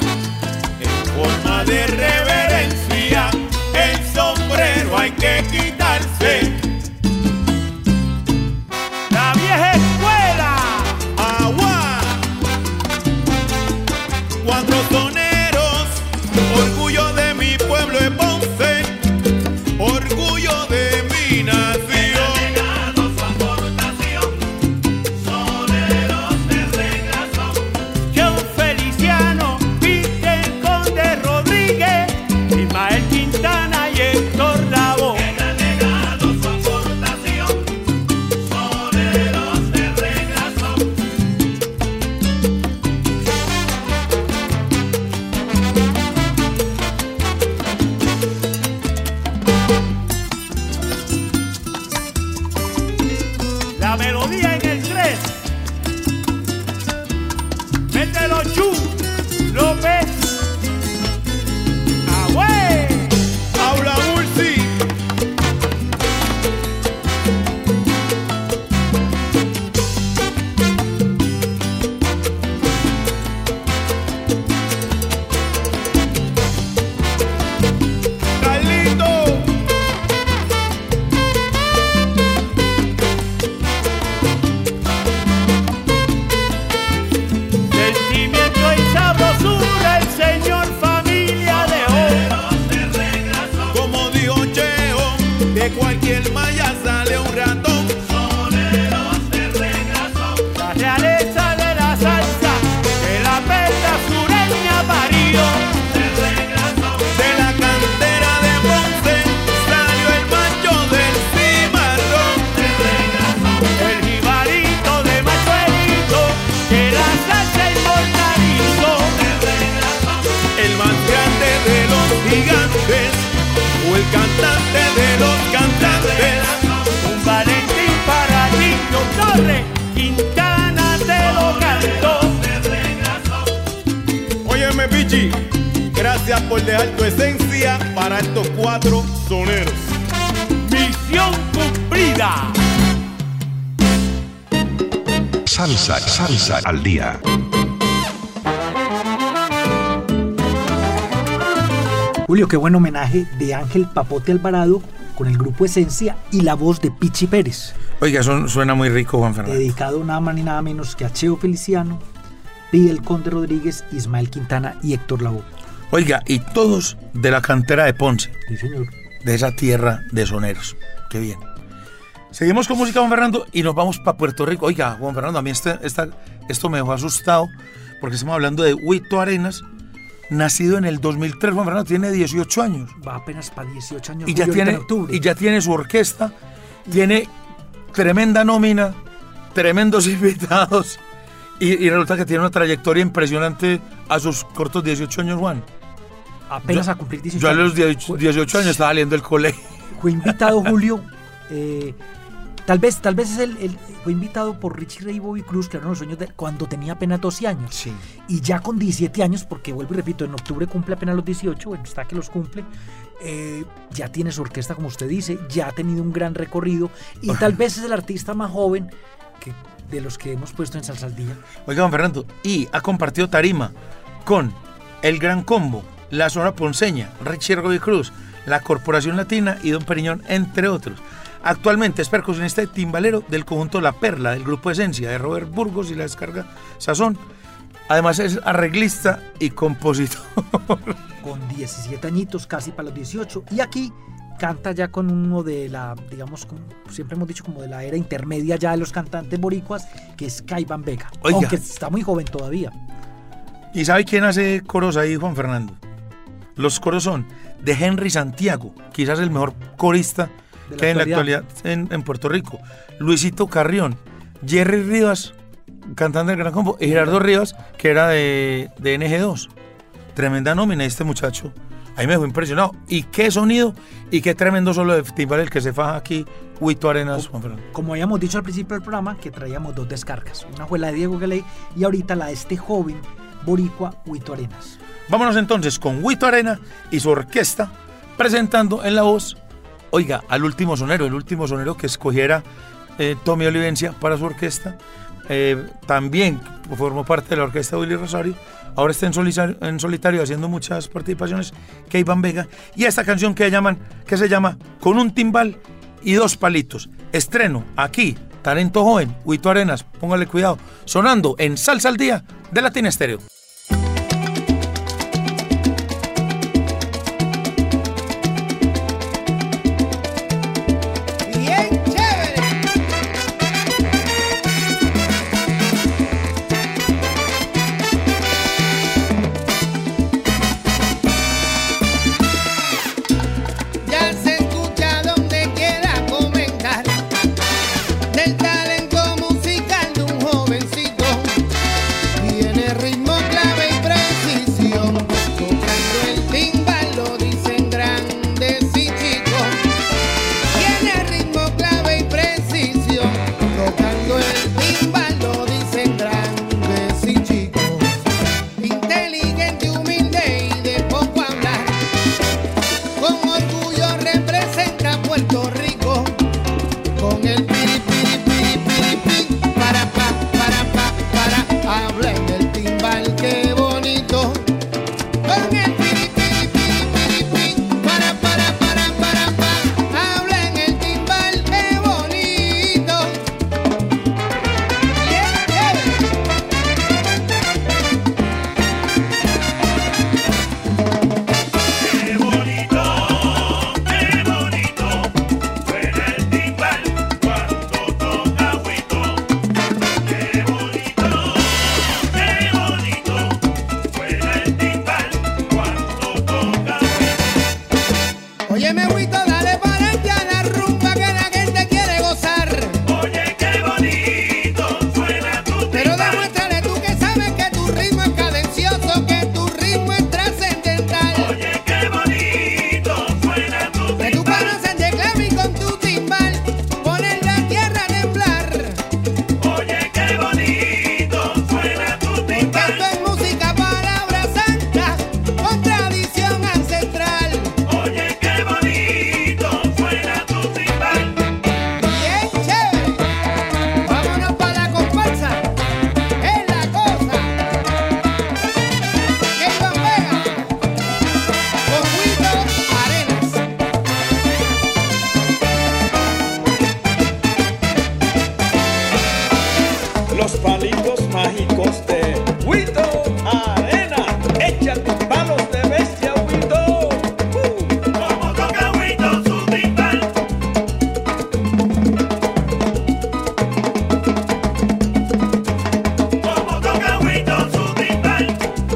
salsa que la perla sureña parió. De la cantera de Ponce salió el macho del cimarrón. El jibarito de Machuelito que la salsa inmortalizó. El más grande de los gigantes o el cantante de los cantantes. Un Valentín para Niño Torre, Quintana te lo cantó. Óyeme, Pichi, gracias por dejar tu esencia para estos 4 soneros. Misión cumplida. Salsa al día. Julio, qué buen homenaje de Ángel Papote Alvarado con el grupo Esencia y la voz de Pichi Pérez. Oiga, suena muy rico, Juan Fernando. Dedicado nada más ni nada menos que a Cheo Feliciano, Pidel Conde Rodríguez, Ismael Quintana y Héctor Lavoe. Oiga, y todos de la cantera de Ponce, Sí, señor. de esa tierra de soneros. Qué bien. Seguimos con música, Juan Fernando, y nos vamos para Puerto Rico. Oiga, Juan Fernando, a mí esto me dejó asustado, porque estamos hablando de Huito Arenas, nacido en el 2003. Juan Fernando tiene 18 años. Va apenas para 18 años. Y ya, Julio, ahorita tiene, en octubre. y ya tiene su orquesta, tiene tremenda nómina, tremendos invitados, y resulta que tiene una trayectoria impresionante a sus cortos 18 años, Juan. Apenas a cumplir 18 Yo a años. los 18 años estaba saliendo del colegio. Fue invitado, Julio. Tal vez fue invitado por Richie Ray y Bobby Cruz, que eran los sueños de cuando tenía apenas 12 años. Sí. Y ya con 17 años, porque vuelvo y repito, en octubre cumple apenas los 18, bueno, está que los cumple. Ya tiene su orquesta, como usted dice, ya ha tenido un gran recorrido y tal vez es el artista más joven de los que hemos puesto en Salsa al Día. Oiga, Juan Fernando, y ha compartido tarima con El Gran Combo, La Sonora Ponceña, Richie Ray y Cruz, La Corporación Latina y Don Periñón, entre otros. Actualmente es percusionista y timbalero del conjunto La Perla, del grupo Esencia, de Robert Burgos y la descarga Sazón. Además es arreglista y compositor. Con 17 añitos, casi para los 18. Y aquí canta ya con uno de la, digamos, como siempre hemos dicho, como de la era intermedia ya de los cantantes boricuas, que es Caiban Vega. Oiga. Aunque está muy joven todavía. ¿Y sabe quién hace coros ahí, Juan Fernando? Los coros son de Henry Santiago, quizás el mejor corista que hay en la actualidad en Puerto Rico. Luisito Carrión, Jerry Rivas, cantante del Gran Combo, y Gerardo Rivas, que era de NG2. Tremenda nómina este muchacho. Ahí me dejó impresionado. Y qué sonido y qué tremendo solo de timbal el que se faja aquí, Huito Arenas, Juan Fernando. Como habíamos dicho al principio del programa, que traíamos 2 descargas. Una fue la de Diego Galey y ahorita la de este joven boricua, Huito Arenas. Vámonos entonces con Huito Arena y su orquesta presentando en la voz, oiga, al último sonero, el último sonero que escogiera Tommy Olivencia para su orquesta. También formó parte de la orquesta de Willy Rosario. Ahora está en solitario haciendo muchas participaciones, Caiban Vega. Y esta canción que se llama Con un timbal y 2 palitos. Estreno aquí, talento joven, Huito Arenas, póngale cuidado, sonando en Salsa al Día de Latina Estéreo. Bien chévere. Ya se escucha donde quiera comentar del talento musical de un jovencito. Tiene ritmo claro. coste. Huito, arena, échate palos de bestia, Huito. Como toca Huito su timbal. Como toca Huito su timbal.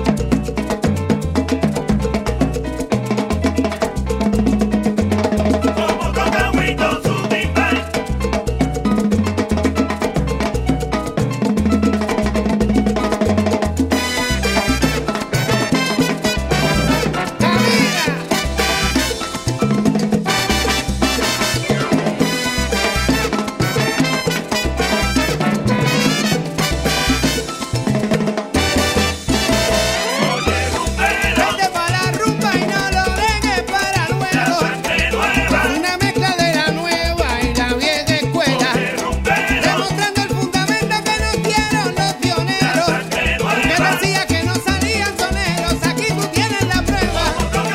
Como toca Huito su timbal. Vete pa' la rumba y no lo dejes para luego. Una mezcla de la nueva y la vieja escuela. Demostrando el fundamento que nos dieron los pioneros. Que decía que no salían soneros. Aquí tú tienes la prueba.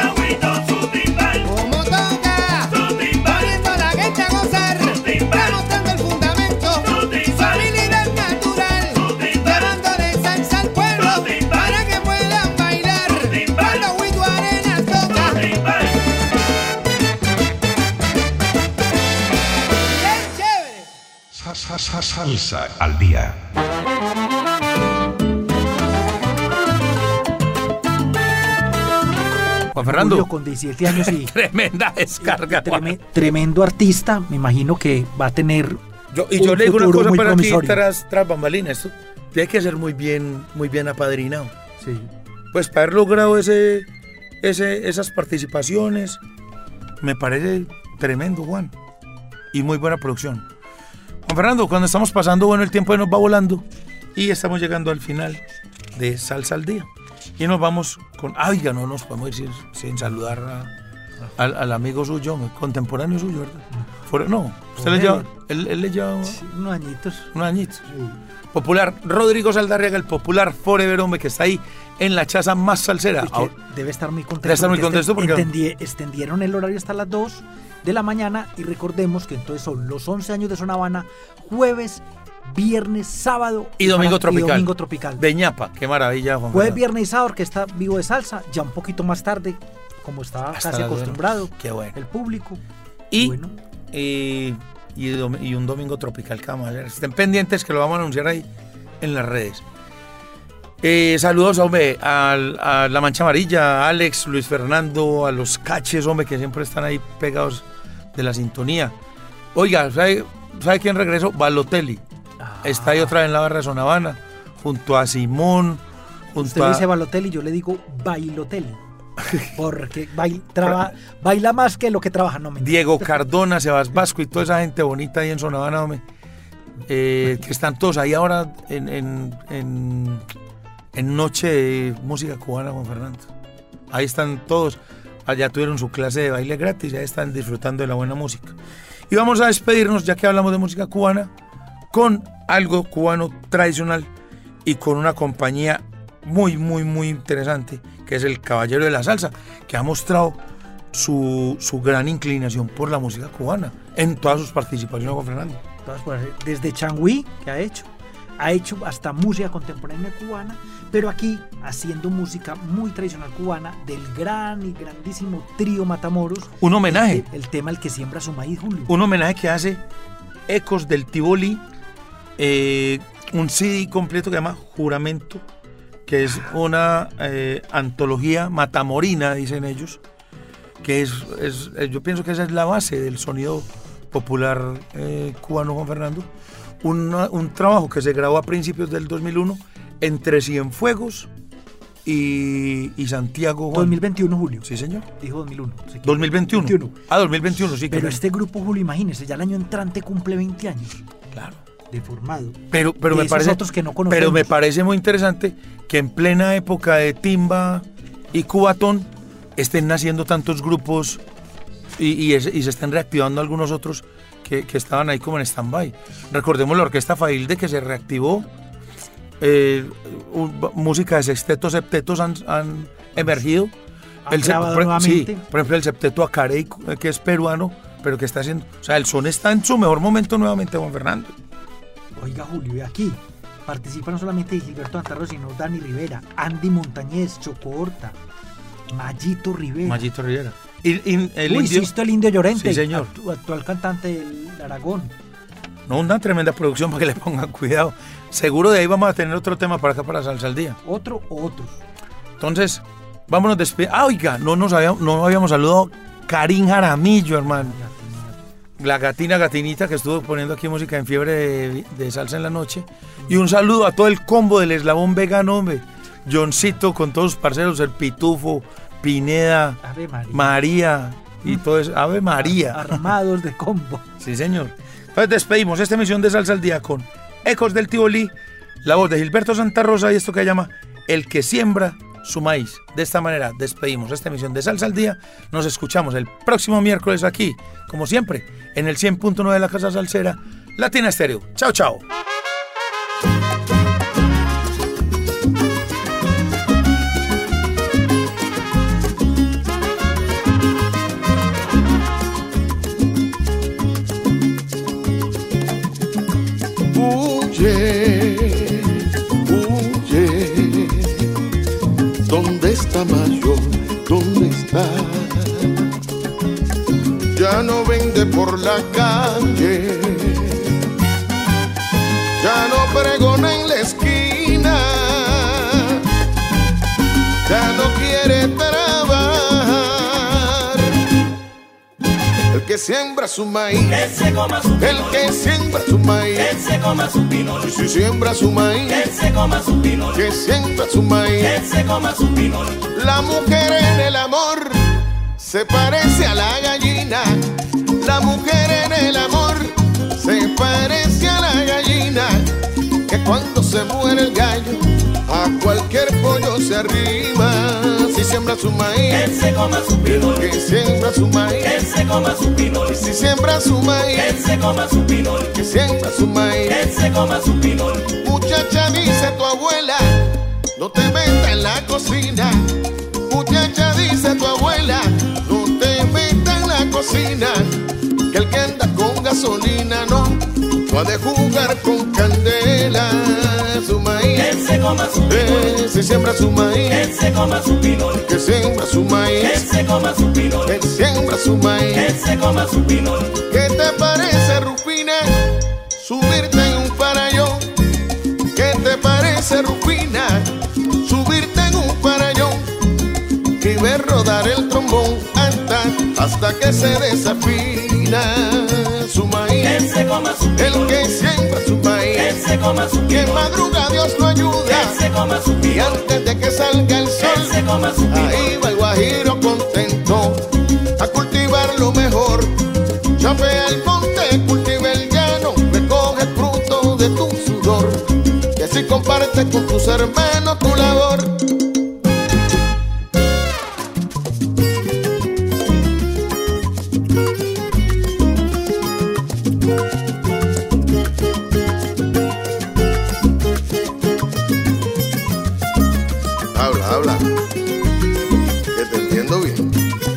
Como toca, poniendo la gente a gozar. Demostrando el fundamento, su habilidad natural. Llevándole salsa al pueblo para que puedan bailar. Cuando Huito Arenas toca. Bien chévere. Salsa al día. Juan Fernando, Julio, con 17 años y tremenda descarga. tremendo artista, me imagino que va a tener Yo le digo una futuro cosa muy para aquí promisorio. tras bambalinas. Esto tiene que ser muy bien apadrinado. Sí. Pues para haber logrado esas participaciones, me parece tremendo, Juan. Y muy buena producción. Juan Fernando, cuando estamos pasando, bueno, el tiempo nos va volando y estamos llegando al final de Salsa al Día. Y nos vamos con... Oiga, no nos podemos ir sin saludar al amigo suyo, contemporáneo suyo, ¿verdad? No, usted le lleva... Él le lleva... Sí, unos añitos. Unos añitos. Popular Rodrigo Saldarriaga, el popular Forever, hombre, que está ahí en la chaza más salsera. Y que debe estar muy contento. Debe estar muy contento porque... Extendieron el horario hasta las 2 de la mañana y recordemos que entonces son los 11 años de Zona Habana, jueves, viernes, sábado y domingo tropical. Y domingo tropical. De ñapa, qué maravilla, Juan Jueves, Fernando. viernes y sábado, que está vivo de salsa, ya un poquito más tarde, como está Hasta casi las acostumbrado Qué bueno. el público. Y, bueno, y un domingo tropical que vamos a hacer. Estén pendientes que lo vamos a anunciar ahí en las redes. Saludos, hombre, a La Mancha Amarilla, a Alex, Luis Fernando, a los Caches, hombre, que siempre están ahí pegados de la sintonía. Oiga, ¿sabe quién regresó? Balotelli. Está ahí otra vez en la barra de Zona Habana, junto a Simón, usted dice Balotelli, yo le digo Bailotelli. Porque baila más que lo que trabaja, no me entiendo. Diego Cardona, Sebas Vasco y toda esa gente bonita ahí en Zona Habana, hombre, que están todos ahí ahora en Noche de Música Cubana, Juan Fernando. Ahí están todos, allá tuvieron su clase de baile gratis, ya están disfrutando de la buena música. Y vamos a despedirnos, ya que hablamos de música cubana, con algo cubano tradicional y con una compañía muy, muy, muy interesante, que es el Caballero de la Salsa, que ha mostrado su gran inclinación por la música cubana en todas sus participaciones, Juan Fernando. Desde Changüí, que ha hecho hasta música contemporánea cubana, pero aquí haciendo música muy tradicional cubana del gran y grandísimo trío Matamoros. Un homenaje. El tema El que siembra su maíz, Julio. Un homenaje que hace Ecos del Tivoli, un CD completo que se llama Juramento, que es una antología matamorina, dicen ellos, que yo pienso que esa es la base del sonido popular cubano, Juan Fernando. Un trabajo que se grabó a principios del 2001 entre Cienfuegos y Santiago, Juan. 2021, Julio. Sí, señor. Dijo 2001. 2021. 2021, sí. Pero este grupo, Julio, imagínese, ya el año entrante cumple 20 años. Claro. De formado. Pero me parece, otros que no conocemos. pero me parece muy interesante que en plena época de timba y cubatón estén naciendo tantos grupos y se estén reactivando algunos otros que estaban ahí como en stand-by. Recordemos la Orquesta Failde, que se reactivó. Música de sextetos, septetos han emergido. Nuevamente. Por ejemplo, el septeto Acarey, que es peruano, pero que está haciendo... O sea, el son está en su mejor momento nuevamente, Juan Fernando. Oiga, Julio, y aquí, Participa no solamente Gilberto Santa Rosa, sino Dani Rivera, Andy Montañez, Choco Horta, Mayito Rivera. Mayito Rivera. Y el Uy, indio. Sisto el Indio Llorente, Sí, señor. actual cantante del Aragón. No, una tremenda producción para que le pongan cuidado. Seguro de ahí vamos a tener otro tema para acá, para Salsa al Día. Otro o otros. Entonces, vámonos despidiendo. Ah, oiga, no habíamos saludado Karim Jaramillo, hermano. La gatinita que estuvo poniendo aquí música en Fiebre de Salsa en la Noche. Y un saludo a todo el combo del Eslabón Vegano, hombre. Johncito con todos sus parceros, el Pitufo, Pineda, Ave María. María y todo eso. Ave María. Armados de combo. Sí, señor. Entonces despedimos esta emisión de Salsa al Día con Ecos del Tibolí, la voz de Gilberto Santa Rosa y esto que llama El que siembra su maíz. De esta manera despedimos esta emisión de Salsa al Día. Nos escuchamos el próximo miércoles aquí, como siempre, en el 100.9 de la Casa Salsera, Latina Estéreo. Chao, chao. Huye, huye, ¿dónde está Mayor? ¿Dónde está? Ya no vende por la calle, ya no pregona en la esquina, ya no quiere trabajar. El que siembra su maíz, Él se coma su el que siembra su maíz, Él se coma su pinol. y si siembra su maíz, Él se coma su pinol. que siembra su maíz. Él se coma su pinol. La mujer en el amor se parece a la gallina. La mujer en el amor se parece a la gallina, que cuando se muere el gallo a cualquier pollo se arrima. Si siembra su maíz, Él se coma su pinol. que siembra su maíz. Él se coma su pinol. Y si siembra su maíz, Él se coma su pinol. que siembra su maíz. Él se coma su pinol. Muchacha, dice tu abuela, no te metas en la cocina. Muchacha, dice tu abuela, no te metas en la cocina. Que el que anda con gasolina no ha de jugar con candela. Su maíz, Él se coma su pinol. si siembra su maíz, Él se coma su pinol. que siembra su Él maíz, se coma su pinol. que siembra su Él maíz. se coma su pinol. ¿Qué te parece, Rufina, subirte en un farallón? ¿Qué te parece, Rufina, subirte en un farallón y ver rodar el trombón hasta que se desafina? Su maíz, Él se coma su el pinol. que siembra su Él maíz, se coma su que en pinol. madruga Dios lo ayuda, Él se coma su y pinol. antes de que salga el Él sol, se coma su pinol. ahí va el guajiro contento a cultivar lo mejor. Chapea el monte, cultiva el llano, recoge el fruto de tu sudor, y así comparte con tus hermanos tu labor. Habla, que te entiendo bien.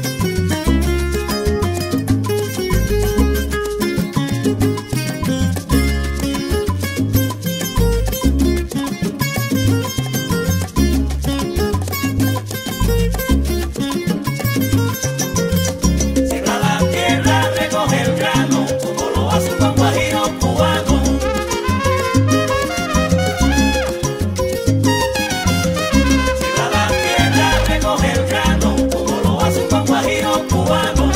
Siembra la tierra, recoge el grano, como lo hace un buen guajiro cubano. Siembra la tierra, recoge el grano, como lo hace un buen guajiro cubano.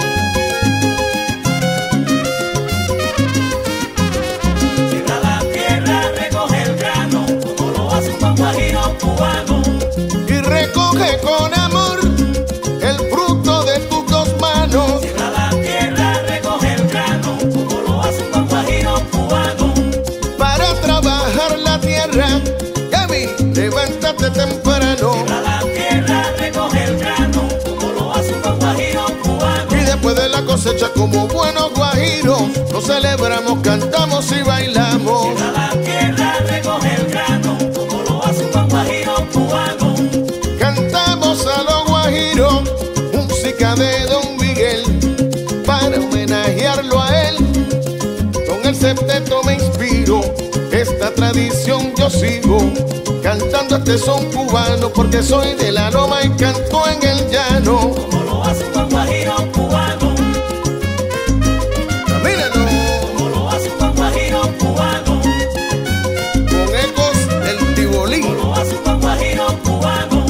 Siembra la tierra, recoge el grano, como lo hace un buen guajiro cubano. Y recoge con amor el fruto de tus dos manos. Siembra la tierra, recoge el grano, como lo hace un buen guajiro cubano. Para trabajar la tierra, Gaby, levántate temprano. Siembra la tierra, recoge el grano, como lo hace un buen guajiro cubano. Y después de la cosecha, como buenos guajiros, nos celebramos, cantamos y bailamos. Siembra la tierra, recoge el grano, como lo hace un buen guajiro cubano. Cantamos a los guajiros, música de Don Miguel, para homenajearlo a él. Con el septeto me inspiro, esta esa tradición yo sigo, cantando este son cubano, porque soy de la loma y canto en el llano. Como lo hace un guajiro cubano. Camínalo. Como lo hace un guajiro cubano. Con ecos del tibolí. Como lo hace un guajiro cubano.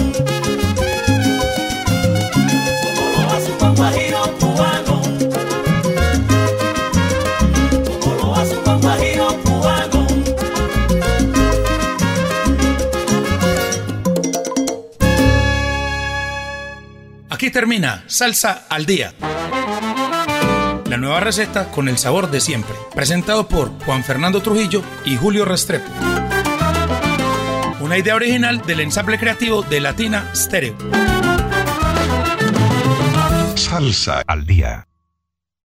Como lo hace un guajiro cubano. Como lo hace un guajiro cubano. Aquí termina Salsa al Día. La nueva receta con el sabor de siempre. Presentado por Juan Fernando Trujillo y Julio Restrepo. Una idea original del ensamble creativo de Latina Stereo. Salsa al Día.